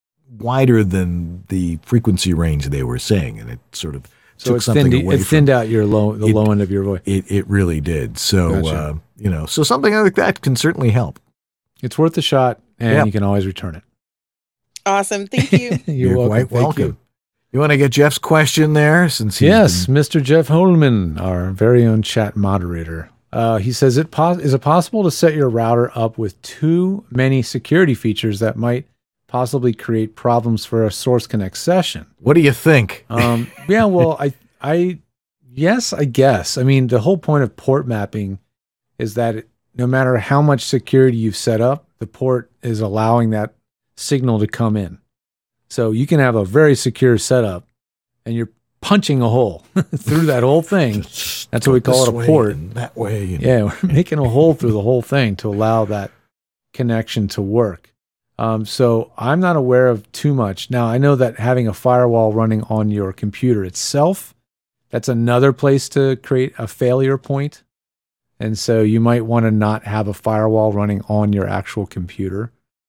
wider than the frequency range they were saying, and it sort of so took it something thinned, away it from thinned out your low the it, low end of your voice. It it really did. So Gotcha. uh, you know, so something like that can certainly help. It's worth a shot, and Yep. you can always return it. Awesome. Thank you. You're, You're welcome. quite Thank welcome. you. You want to get Jeff's question there, since he's Yes, been- Mister Jeff Holman, our very own chat moderator. Uh, he says, it pos- is it possible to set your router up with too many security features that might possibly create problems for a Source Connect session? What do you think? Um, yeah, well, I, I, yes, I guess. I mean, the whole point of port mapping is that it, no matter how much security you've set up, the port is allowing that signal to come in. So you can have a very secure setup and you're punching a hole through that whole thing. That's what we call it, a port. That way. Yeah, we're making a hole through the whole thing to allow that connection to work. Um, so I'm not aware of too much. Now, I know that having a firewall running on your computer itself, that's another place to create a failure point. And so you might want to not have a firewall running on your actual computer.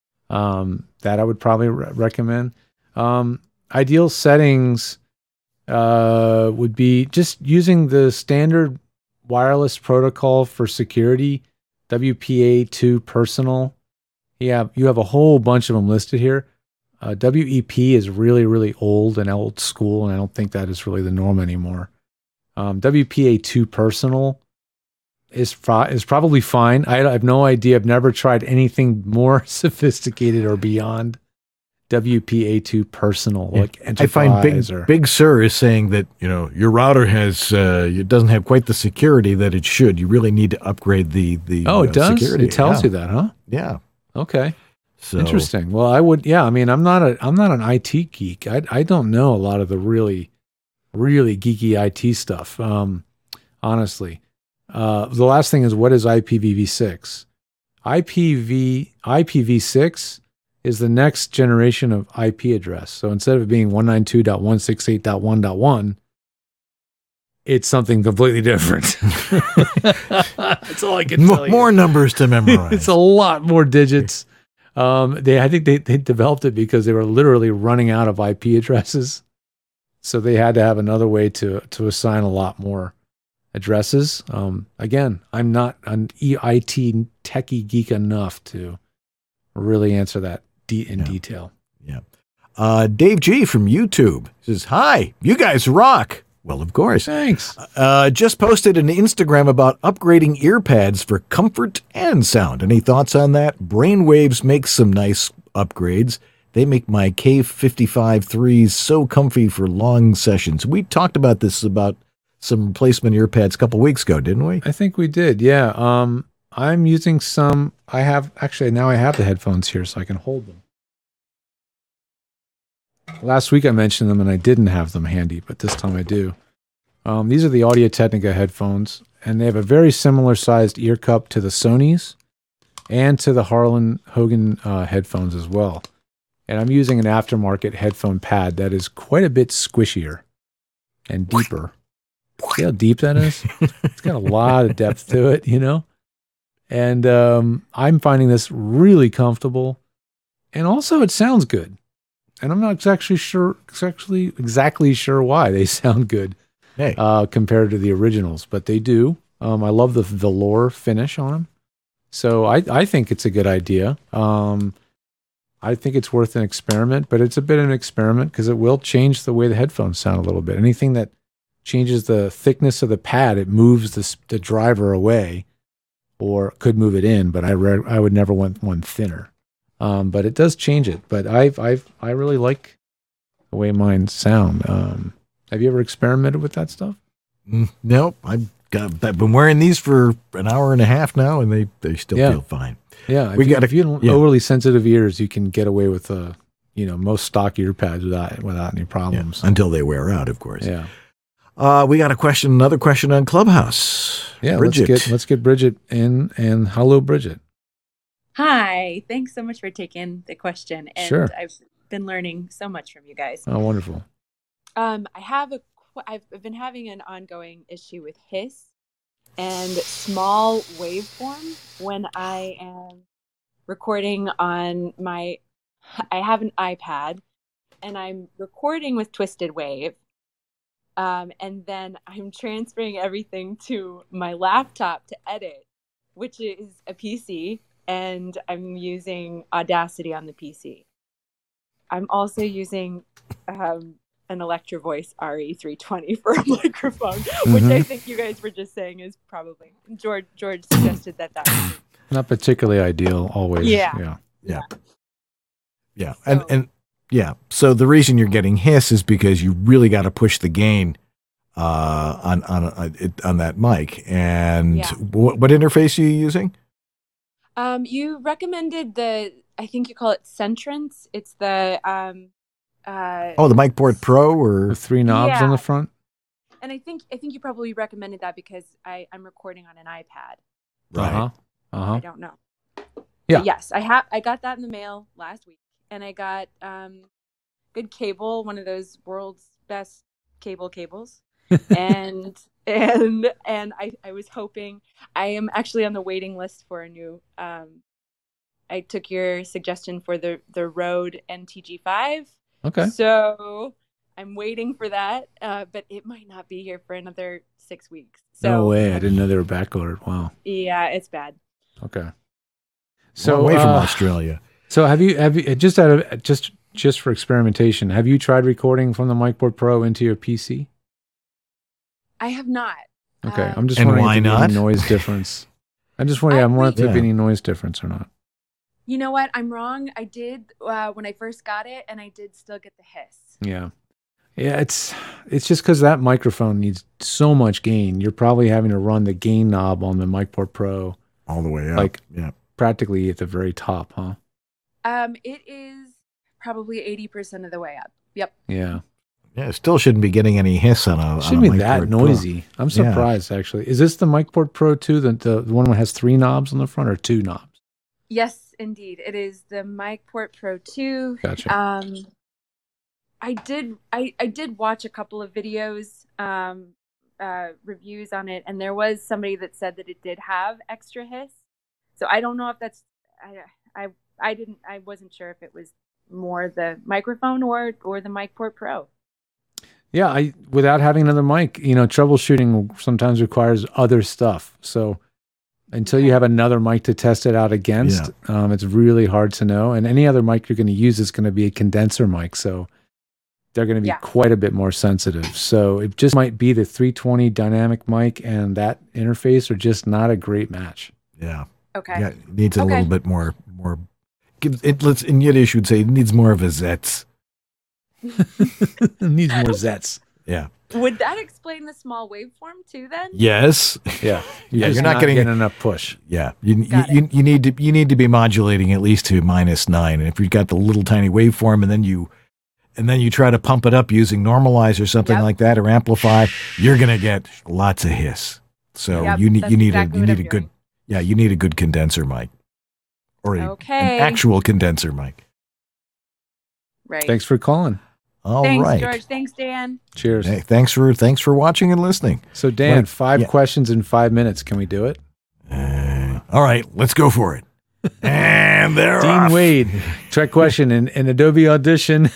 Um, that I would probably re- recommend. Um, ideal settings uh, would be just using the standard wireless protocol for security, W P A two personal. Yeah, you have a whole bunch of them listed here. Uh, W E P is really, really old and old school, and I don't think that is really the norm anymore. Um, W P A two personal is fi- is probably fine. I, I have no idea. I've never tried anything more sophisticated or beyond W P A two personal, Yeah. like I enterprise. find Big or, Big Sur is saying that, you know, your router has uh, it doesn't have quite the security that it should. You really need to upgrade the the oh, it uh, does. security. It tells Yeah. you that, huh? Yeah. Okay. So Interesting. Well, I would. Yeah. I mean, I'm not a. I'm not an I T geek. I I don't know a lot of the really, really geeky I T stuff. Um, honestly, uh, the last thing is, what is I P v six? I P v I P v six is the next generation of I P address. So instead of it being one ninety-two dot one sixty-eight dot one dot one, it's something completely different. That's all I can M- tell you. more numbers to memorize. It's a lot more digits. Um, they, I think they, they developed it because they were literally running out of I P addresses. So they had to have another way to, to assign a lot more addresses. Um, again, I'm not an E I T techie geek enough to really answer that de- in Yeah. detail. Yeah. Uh, Dave G from YouTube says, "Hi, you guys rock." Well, of course. Thanks. Uh, just posted an Instagram about upgrading ear pads for comfort and sound. Any thoughts on that? Brainwaves makes some nice upgrades. They make my K fifty-five threes so comfy for long sessions. We talked about this about some replacement ear pads a couple weeks ago, didn't we? I think we did. Yeah. Um, I'm using some, I have, actually now I have the headphones here so I can hold them. Last week I mentioned them and I didn't have them handy, but this time I do. Um, these are the Audio-Technica headphones, and they have a very similar sized ear cup to the Sony's and to the Harlan Hogan uh, headphones as well. And I'm using an aftermarket headphone pad that is quite a bit squishier and deeper. See how deep that is? It's got a lot of depth to it, you know? And um, I'm finding this really comfortable. And also it sounds good. And I'm not exactly sure, exactly, exactly sure why they sound good hey. uh, compared to the originals, but they do. Um, I love the velour finish on them. So I, I think it's a good idea. Um, I think it's worth an experiment, but it's a bit of an experiment because it will change the way the headphones sound a little bit. Anything that changes the thickness of the pad, it moves the, the driver away, or could move it in, but I re- I would never want one thinner. Um, but it does change it. But I've I've I really like the way mine sound. Um, have you ever experimented with that stuff? Mm, nope. I've got I've been wearing these for an hour and a half now, and they, they still Yeah. feel fine. Yeah, we if you, got if you have yeah. overly sensitive ears, you can get away with uh, you know, most stock ear pads without without any problems. Yeah, until they wear out, of course. Yeah. Uh, we got a question, another question on Clubhouse. Yeah, Bridget. let's get let's get Bridget in. And hello, Bridget. Hi, thanks so much for taking the question. And Sure. I've been learning so much from you guys. Oh, wonderful. Um, I have a, qu- I've been having an ongoing issue with hiss and small waveform when I am recording on my, I have an iPad and I'm recording with Twisted Wave. Um, and then I'm transferring everything to my laptop to edit, which is a P C. And I'm using Audacity on the P C. I'm also using um, an Electro Voice R E three twenty for a microphone, which Mhm. I think you guys were just saying is probably George. George suggested that that. Was, Not particularly ideal always. Yeah. Yeah. Yeah. Yeah. And, and yeah. So the reason you're getting hiss is because you really got to push the gain uh, on, on, on, it, on that mic. And Yeah. what, what interface are you using? um, you recommended the. I think you call it Centrance. It's the. Um, uh, Oh, the MicPort Pro or The three knobs on Yeah. the front. and I think I think you probably recommended that because I I'm recording on an iPad. Uh huh. Uh I huh. don't know. Yeah. But yes, I have. I got that in the mail last week, and I got um, good cable, one of those world's best cable cables, and and and I I was hoping. I am actually on the waiting list for a new. Um, I took your suggestion for the the Rode N T G five. Okay. So I'm waiting for that, uh, but it might not be here for another six weeks. So No way. I didn't know they were backordered. Wow. yeah, it's bad. Okay. So away from uh, Australia. So have you have you just out of just just for experimentation? Have you tried recording from the MicPort Pro into your P C? I have not. Okay, Um, I'm just And wondering why if there's not? any noise difference. I'm just wondering. I- I'm wondering if there'd be Yeah. any noise difference or not. You know what? I'm wrong. I did uh, when I first got it, and I did still get the hiss. Yeah, yeah. It's it's just because that microphone needs so much gain. You're probably having to run the gain knob on the MicPort Pro All the way up. like yeah. practically at the very top, huh? Um, it is probably eighty percent of the way up. Yep. Yeah. Yeah, it still shouldn't be getting any hiss on a. It shouldn't on a be that MicPort Pro. noisy. I'm Yeah. surprised actually. Is this the MicPort Pro two? The, the the one that has three knobs on the front or two knobs? Yes, indeed. It is the MicPort Pro two. Gotcha. Um, I did. I I did watch a couple of videos, um, uh, reviews on it, and there was somebody that said that it did have extra hiss. So I don't know if that's. I I I didn't. I wasn't sure if it was more the microphone or or the MicPort Pro. Yeah, I without having another mic, you know, troubleshooting sometimes requires other stuff. So until you have another mic to test it out against, um, it's really hard to know. And any other mic you're going to use is going to be a condenser mic, so they're going to be Yeah. quite a bit more sensitive. So it just might be the three twenty dynamic mic and that interface are just not a great match. Yeah. Okay. Yeah, it needs a Okay. little bit more. more. It, let's in Yiddish you'd say it needs more of a zetz. It needs more zets. Yeah. Would that explain the small waveform too? Then. Yes. Yeah. Yeah. just You're not, getting enough push. Yeah. You you, Got you you need to you need to be modulating at least to minus nine, and if you've got the little tiny waveform, and then you and then you try to pump it up using normalize or something Yep. like that, or amplify, you're gonna get lots of hiss. So Yep, you need that's you need exactly a you what need I'm a good doing. yeah you need a good condenser mic, or a, Okay. an actual condenser mic. Right. Thanks for calling. All Thanks, right. George. Thanks, Dan. Cheers. Hey, thanks for thanks for watching and listening. So, Dan, What- five yeah. questions in five minutes. Can we do it? Uh, all right, let's go for it. And they're Dean off. Wade, track question. In, in Adobe Audition,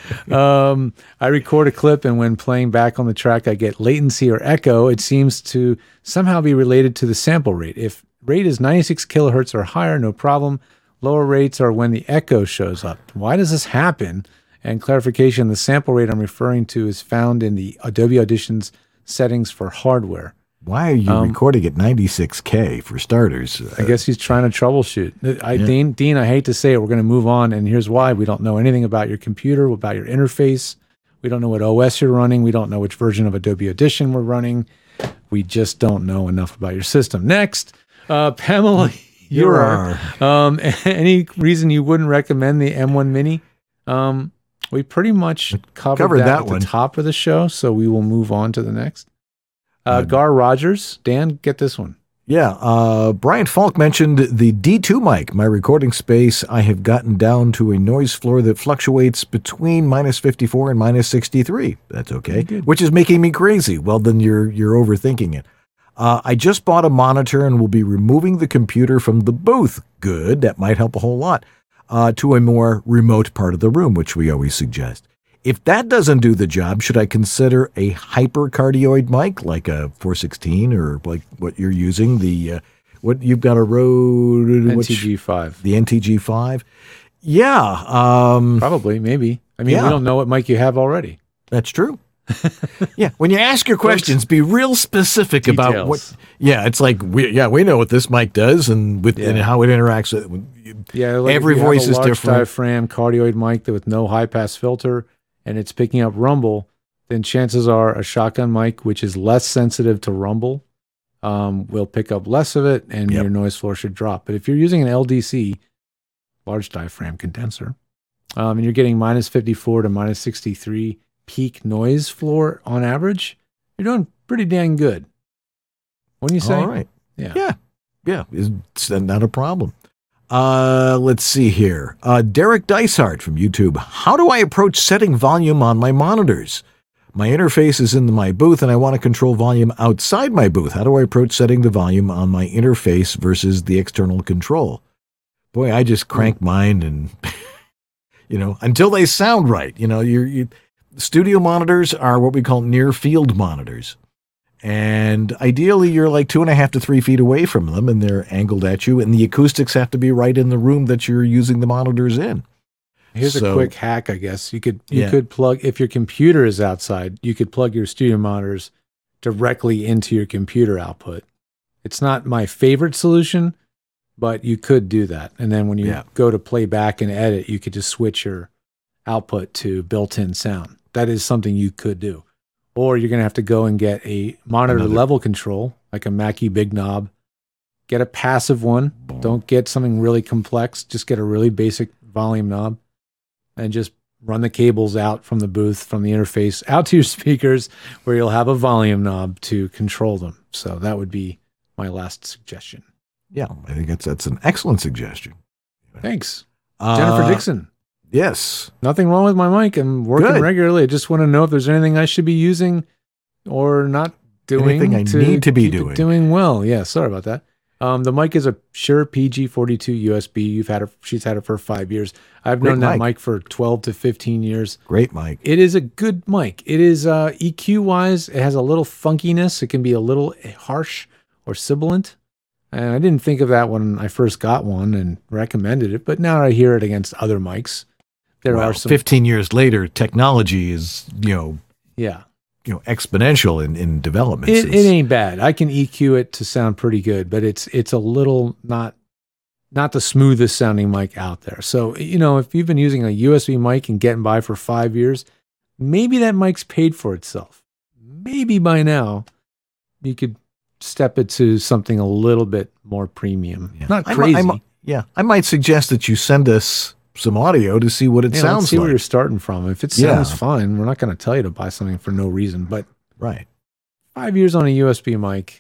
um, I record a clip, and when playing back on the track, I get latency or echo. It seems to somehow be related to the sample rate. If rate is ninety-six kilohertz or higher, no problem. Lower rates are when the echo shows up. Why does this happen? And clarification, the sample rate I'm referring to is found in the Adobe Audition's settings for hardware. Why are you Um, recording at ninety-six K for starters? I guess he's trying to troubleshoot. I, Yeah. Dean, Dean, I hate to say it, we're going to move on, and here's why. We don't know anything about your computer, about your interface. We don't know what O S you're running. We don't know which version of Adobe Audition we're running. We just don't know enough about your system. Next, uh, Pamela Urar. Um, any reason you wouldn't recommend the M one Mini? Um, we pretty much covered, Covered that, that at one. the top of the show, so we will move on to the next. Uh, Gar Rogers, Dan, get this one. Yeah, uh, Brian Falk mentioned the D two mic. My recording space, I have gotten down to a noise floor that fluctuates between minus fifty-four and minus sixty-three. That's okay, which is making me crazy. Well, then you're you're overthinking it. Uh, I just bought a monitor and will be removing the computer from the booth. Good, that might help a whole lot. Uh, to a more remote part of the room, which we always suggest. If that doesn't do the job, should I consider a hypercardioid mic like a four sixteen or like what you're using? The uh, what you've got a Rode N which- T G five. the N T G five. Yeah, um, Probably, maybe. I mean, Yeah. we don't know what mic you have already. that's true. Yeah, when you ask your questions, be real specific about what. Details. Yeah, it's like we yeah we know what this mic does and with and Yeah. how it interacts with. Yeah, like Every if you have voice a is large different. diaphragm cardioid mic that with no high pass filter, and it's picking up rumble, then chances are a shotgun mic, which is less sensitive to rumble, um, will pick up less of it, and Yep. your noise floor should drop. But if you're using an L D C, large diaphragm condenser, um, and you're getting minus fifty-four to minus sixty-three peak noise floor on average, you're doing pretty dang good. What do you say? All right. Yeah. Yeah. Yeah. It's not a problem. Uh, let's see here. Uh, Derek Dysart from YouTube. How do I approach setting volume on my monitors? My interface is in my booth and I want to control volume outside my booth. How do I approach setting the volume on my interface versus the external control? Boy, I just crank mine and, you know, until they sound right. You know, you're, you studio monitors are what we call near field monitors. And ideally, you're like two and a half to three feet away from them, and they're angled at you, and the acoustics have to be right in the room that you're using the monitors in. Here's So- a quick hack, I guess. You could you Yeah. could plug if your computer is outside, you could plug your studio monitors directly into your computer output. It's not my favorite solution, but you could do that. And then when you Yeah. go to play back and edit, you could just switch your output to built-in sound. That is something you could do. Or you're going to have to go and get a monitor Another- level control, like a Mackie Big Knob. Get a passive one. Don't get something really complex. Just get a really basic volume knob and just run the cables out from the booth, from the interface, out to your speakers where you'll have a volume knob to control them. So that would be my last suggestion. Yeah, I think that's that's an excellent suggestion. Thanks. Uh, Jennifer Dixon. Yes. Nothing wrong with my mic. I'm working Good. regularly. I just want to know if there's anything I should be using or not doing. Anything I need to be keep it doing. Doing well. Yeah, sorry about that. Um, the mic is a Shure P G forty-two U S B. You've had it. She's had it for five years. I've Great known that mic. mic for twelve to fifteen years. Great mic. It is a good mic. It is uh, E Q wise. It has a little funkiness. It can be a little harsh or sibilant. And I didn't think of that when I first got one and recommended it, but now I hear it against other mics. There Well, are some. fifteen years later, technology is, you know, Yeah. you know, exponential in, in development. It, since- it ain't bad. I can E Q it to sound pretty good, but it's it's a little not not the smoothest sounding mic out there. So, you know, if you've been using a U S B mic and getting by for five years, maybe that mic's paid for itself. Maybe by now you could step it to something a little bit more premium. Not I mi- crazy. I mi- yeah, I might suggest that you send us some audio to see what it Yeah, sounds let's see like. where you're starting from. If it Yeah. sounds fine, we're not going to tell you to buy something for no reason. But right, five years on a U S B mic.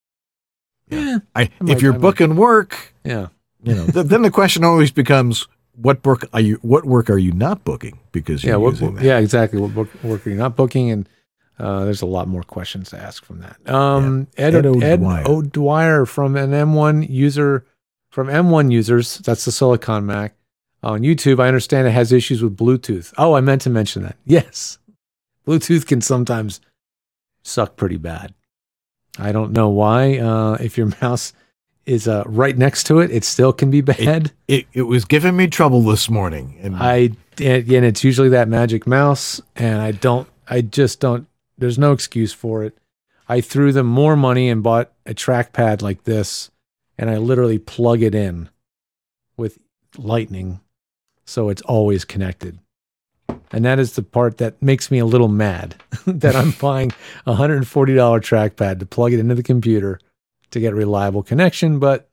Yeah, I, I might- if you're I might- booking work, yeah, you know, th- then the question always becomes, what book are you? What work are you not booking? Because you're yeah, what, using that. yeah, exactly. What book, work are you not booking? And uh, there's a lot more questions to ask from that. Um, yeah. Ed, Ed, O'Dwyer. Ed O'Dwyer from an M one user, from M one users. That's the Silicon Mac on YouTube. I understand it has issues with Bluetooth. Oh, I meant to mention that. Yes, Bluetooth can sometimes suck pretty bad. I don't know why. Uh, if your mouse is uh, right next to it, it still can be bad. It, it, it was giving me trouble this morning. And I and it's usually that magic mouse, and I don't. I just don't. There's no excuse for it. I threw them more money and bought a trackpad like this, and I literally plug it in with lightning, so it's always connected. And that is the part that makes me a little mad, that I'm buying a one hundred forty dollars trackpad to plug it into the computer to get a reliable connection. But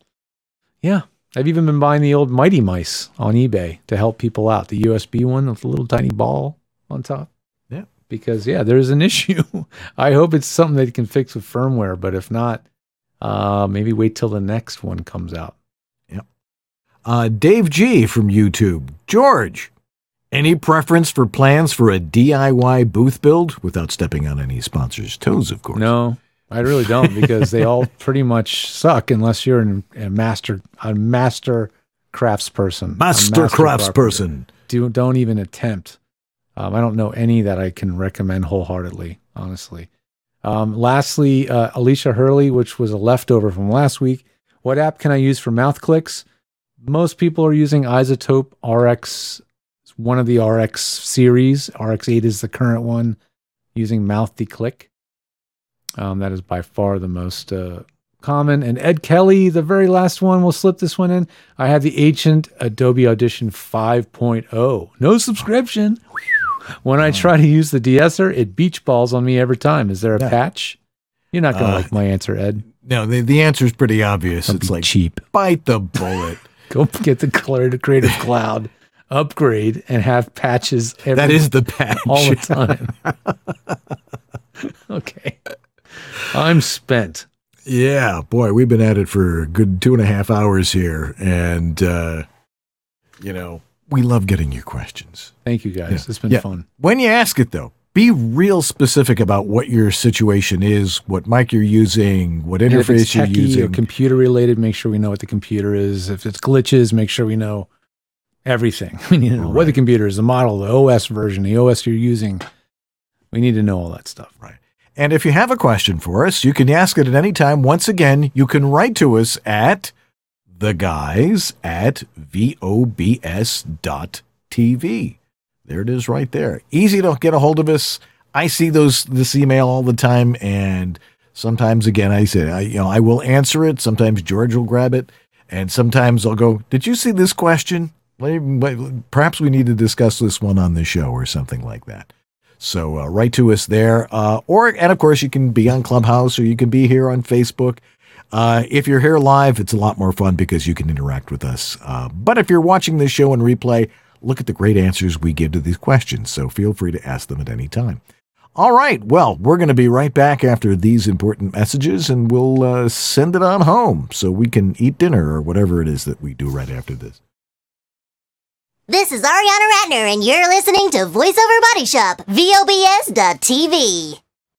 yeah, I've even been buying the old Mighty Mice on eBay to help people out. The U S B one with a little tiny ball on top. Yeah. Because, yeah, there's an issue. I hope it's something they can fix with firmware. But if not, uh, maybe wait till the next one comes out. Yep. Uh, Dave G from YouTube. George, any preference for plans for a D I Y booth build without stepping on any sponsors' toes, of course? No, I really don't, because they all pretty much suck unless you're an, a master a master crafts person. Master, master crafts person. Do, don't even attempt. Um, I don't know any that I can recommend wholeheartedly, honestly. Um, lastly, uh, Alicia Hurley, which was a leftover from last week. What app can I use for mouth clicks? Most people are using Isotope R X. It's one of the R X series. R X eight is the current one, using Mouthy Click. Um, that is by far the most uh, common. And Ed Kelly, the very last one, we'll slip this one in. I have the ancient Adobe Audition five point oh. No subscription. When I try to use the de-esser, it beach balls on me every time. Is there a yeah. patch? You're not going to uh, like my answer, Ed. No, the, the answer is pretty obvious. Don't it's be like cheap. Bite the bullet. Go get the Creative Cloud, upgrade, and have patches. Every, that is the patch. All the time. Okay. I'm spent. Yeah, boy, we've been at it for a good two and a half hours here. And, uh, you know, we love getting your questions. Thank you, guys. Yeah. It's been yeah. fun. When you ask it, though, be real specific about what your situation is, what mic you're using, what interface and if it's you're techie using. Or computer related, make sure we know what the computer is. If it's glitches, make sure we know everything. We need to know right. what the computer is, the model, the O S version, the O S you're using. We need to know all that stuff. Right. And if you have a question for us, you can ask it at any time. Once again, you can write to us at the guys at V O B S dot T V. There it is right there. Easy to get a hold of us. I see those this email all the time, and sometimes, again, I say, I, you know, I will answer it. Sometimes George will grab it, and sometimes I'll go, did you see this question? Perhaps we need to discuss this one on the show or something like that. So uh, write to us there. Uh, or, and of course, you can be on Clubhouse, or you can be here on Facebook. Uh, if you're here live, it's a lot more fun because you can interact with us. Uh, but if you're watching this show in replay, look at the great answers we give to these questions. So feel free to ask them at any time. All right. Well, we're going to be right back after these important messages, and we'll uh, send it on home so we can eat dinner or whatever it is that we do right after this. This is Ariana Ratner, and you're listening to VoiceOver Body Shop, V O B S dot T V.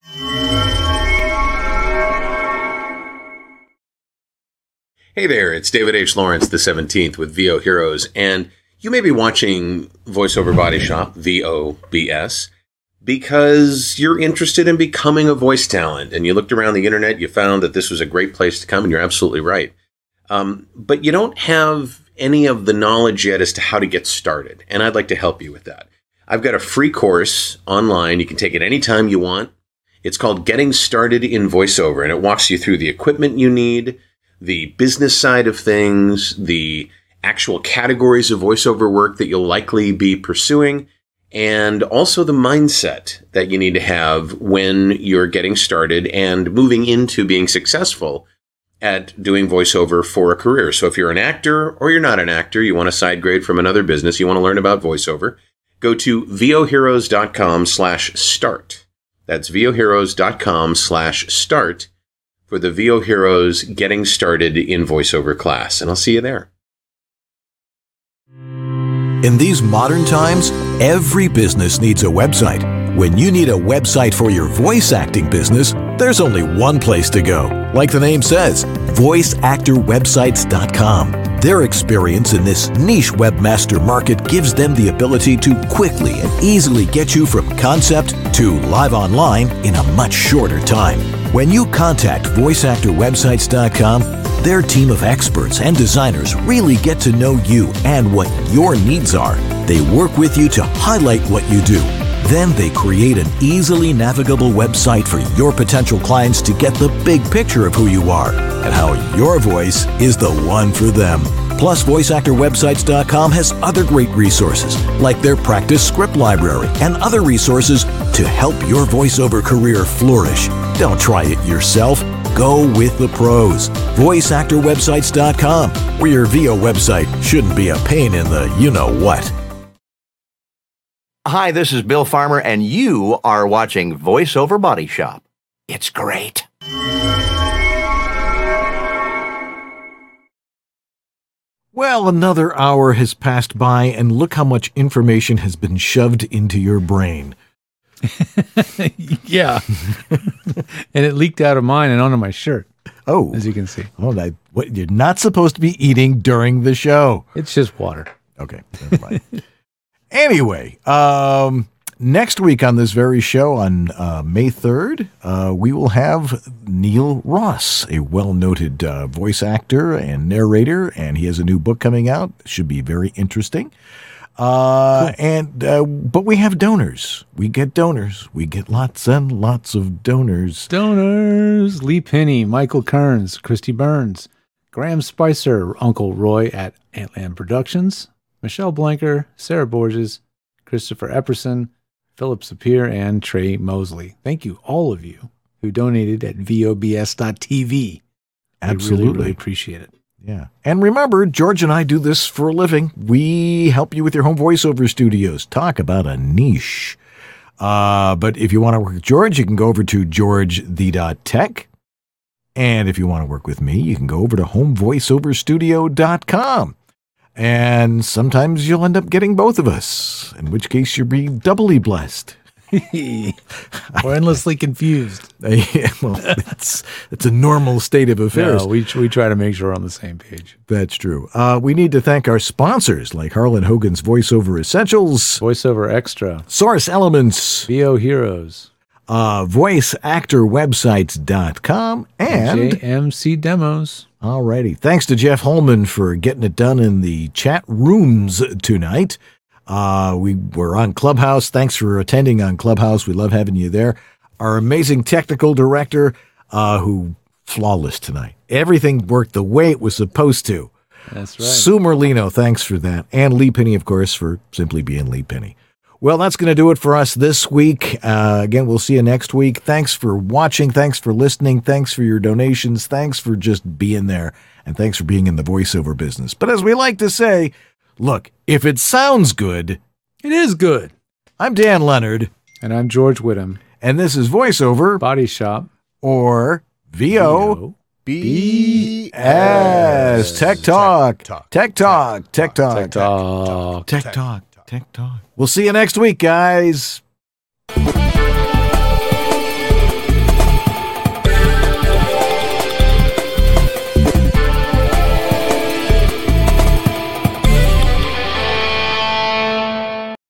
Hey there, it's David H. Lawrence, the seventeenth, with V O Heroes, and you may be watching VoiceOver Body Shop, V O B S, because you're interested in becoming a voice talent, and you looked around the internet, you found that this was a great place to come, and you're absolutely right. Um, but you don't have any of the knowledge yet as to how to get started, and I'd like to help you with that. I've got a free course online. You can take it anytime you want. It's called Getting Started in VoiceOver, and it walks you through the equipment you need, the business side of things, the actual categories of voiceover work that you'll likely be pursuing, and also the mindset that you need to have when you're getting started and moving into being successful at doing voiceover for a career. So if you're an actor or you're not an actor, you want to side grade from another business, you want to learn about voiceover, go to voheroes.com slash start. That's voheroes.com slash start for the V O Heroes Getting Started in VoiceOver class. And I'll see you there. In these modern times, every business needs a website. When you need a website for your voice acting business, there's only one place to go. Like the name says, voice actor websites dot com. Their experience in this niche webmaster market gives them the ability to quickly and easily get you from concept to live online in a much shorter time. When you contact voice actor websites dot com, their team of experts and designers really get to know you and what your needs are. They work with you to highlight what you do. Then they create an easily navigable website for your potential clients to get the big picture of who you are and how your voice is the one for them. Plus, voice actor websites dot com has other great resources, like their practice script library and other resources to help your voiceover career flourish. Don't try it yourself. Go with the pros. voice actor websites dot com, where your V O website shouldn't be a pain in the you-know-what. Hi, this is Bill Farmer, and you are watching VoiceOver Body Shop. It's great. Well, another hour has passed by, and look how much information has been shoved into your brain. Yeah. And it leaked out of mine and onto my shirt. Oh. As you can see. Oh, that, what, you're not supposed to be eating during the show. It's just water. Okay, never mind. Anyway, um, next week on this very show, on uh, May third, uh, we will have Neil Ross, a well-noted uh, voice actor and narrator, and he has a new book coming out. Should be very interesting. Uh, cool. And uh, but we have donors. We get donors. We get lots and lots of donors. Donors. Lee Penny, Michael Kearns, Christy Burns, Graham Spicer, Uncle Roy at Antland Productions, Michelle Blanker, Sarah Borges, Christopher Epperson, Philip Sapir, and Trey Mosley. Thank you, all of you, who donated at V O B S dot T V. Absolutely. I really, really appreciate it. Yeah. And remember, George and I do this for a living. We help you with your home voiceover studios. Talk about a niche. Uh, but if you want to work with George, you can go over to george the dot tech. And if you want to work with me, you can go over to home voiceover studio dot com. And sometimes you'll end up getting both of us, in which case you'll be doubly blessed. Or endlessly confused. Yeah, well, it's, it's a normal state of affairs. No, we, we try to make sure we're on the same page. That's true. Uh, we need to thank our sponsors, like Harlan Hogan's VoiceOver Essentials, VoiceOver Extra, Source Elements, V O Heroes, uh, voice actor websites dot com, and J M C Demos. Alrighty. Thanks to Jeff Holman for getting it done in the chat rooms tonight. Uh, we were on Clubhouse. Thanks for attending on Clubhouse. We love having you there. Our amazing technical director, uh, who flawless tonight. Everything worked the way it was supposed to. That's right. Sue Merlino, thanks for that. And Lee Penny, of course, for simply being Lee Penny. Well, that's going to do it for us this week. Uh, again, we'll see you next week. Thanks for watching. Thanks for listening. Thanks for your donations. Thanks for just being there. And thanks for being in the voiceover business. But as we like to say, look, if it sounds good, it is good. I'm Dan Leonard. And I'm George Whittam. And this is VoiceOver Body Shop, or V O B S. Tech Talk. Tech Talk. Tech Talk. Tech Talk. Tech Talk. Tech Talk. We'll see you next week, guys.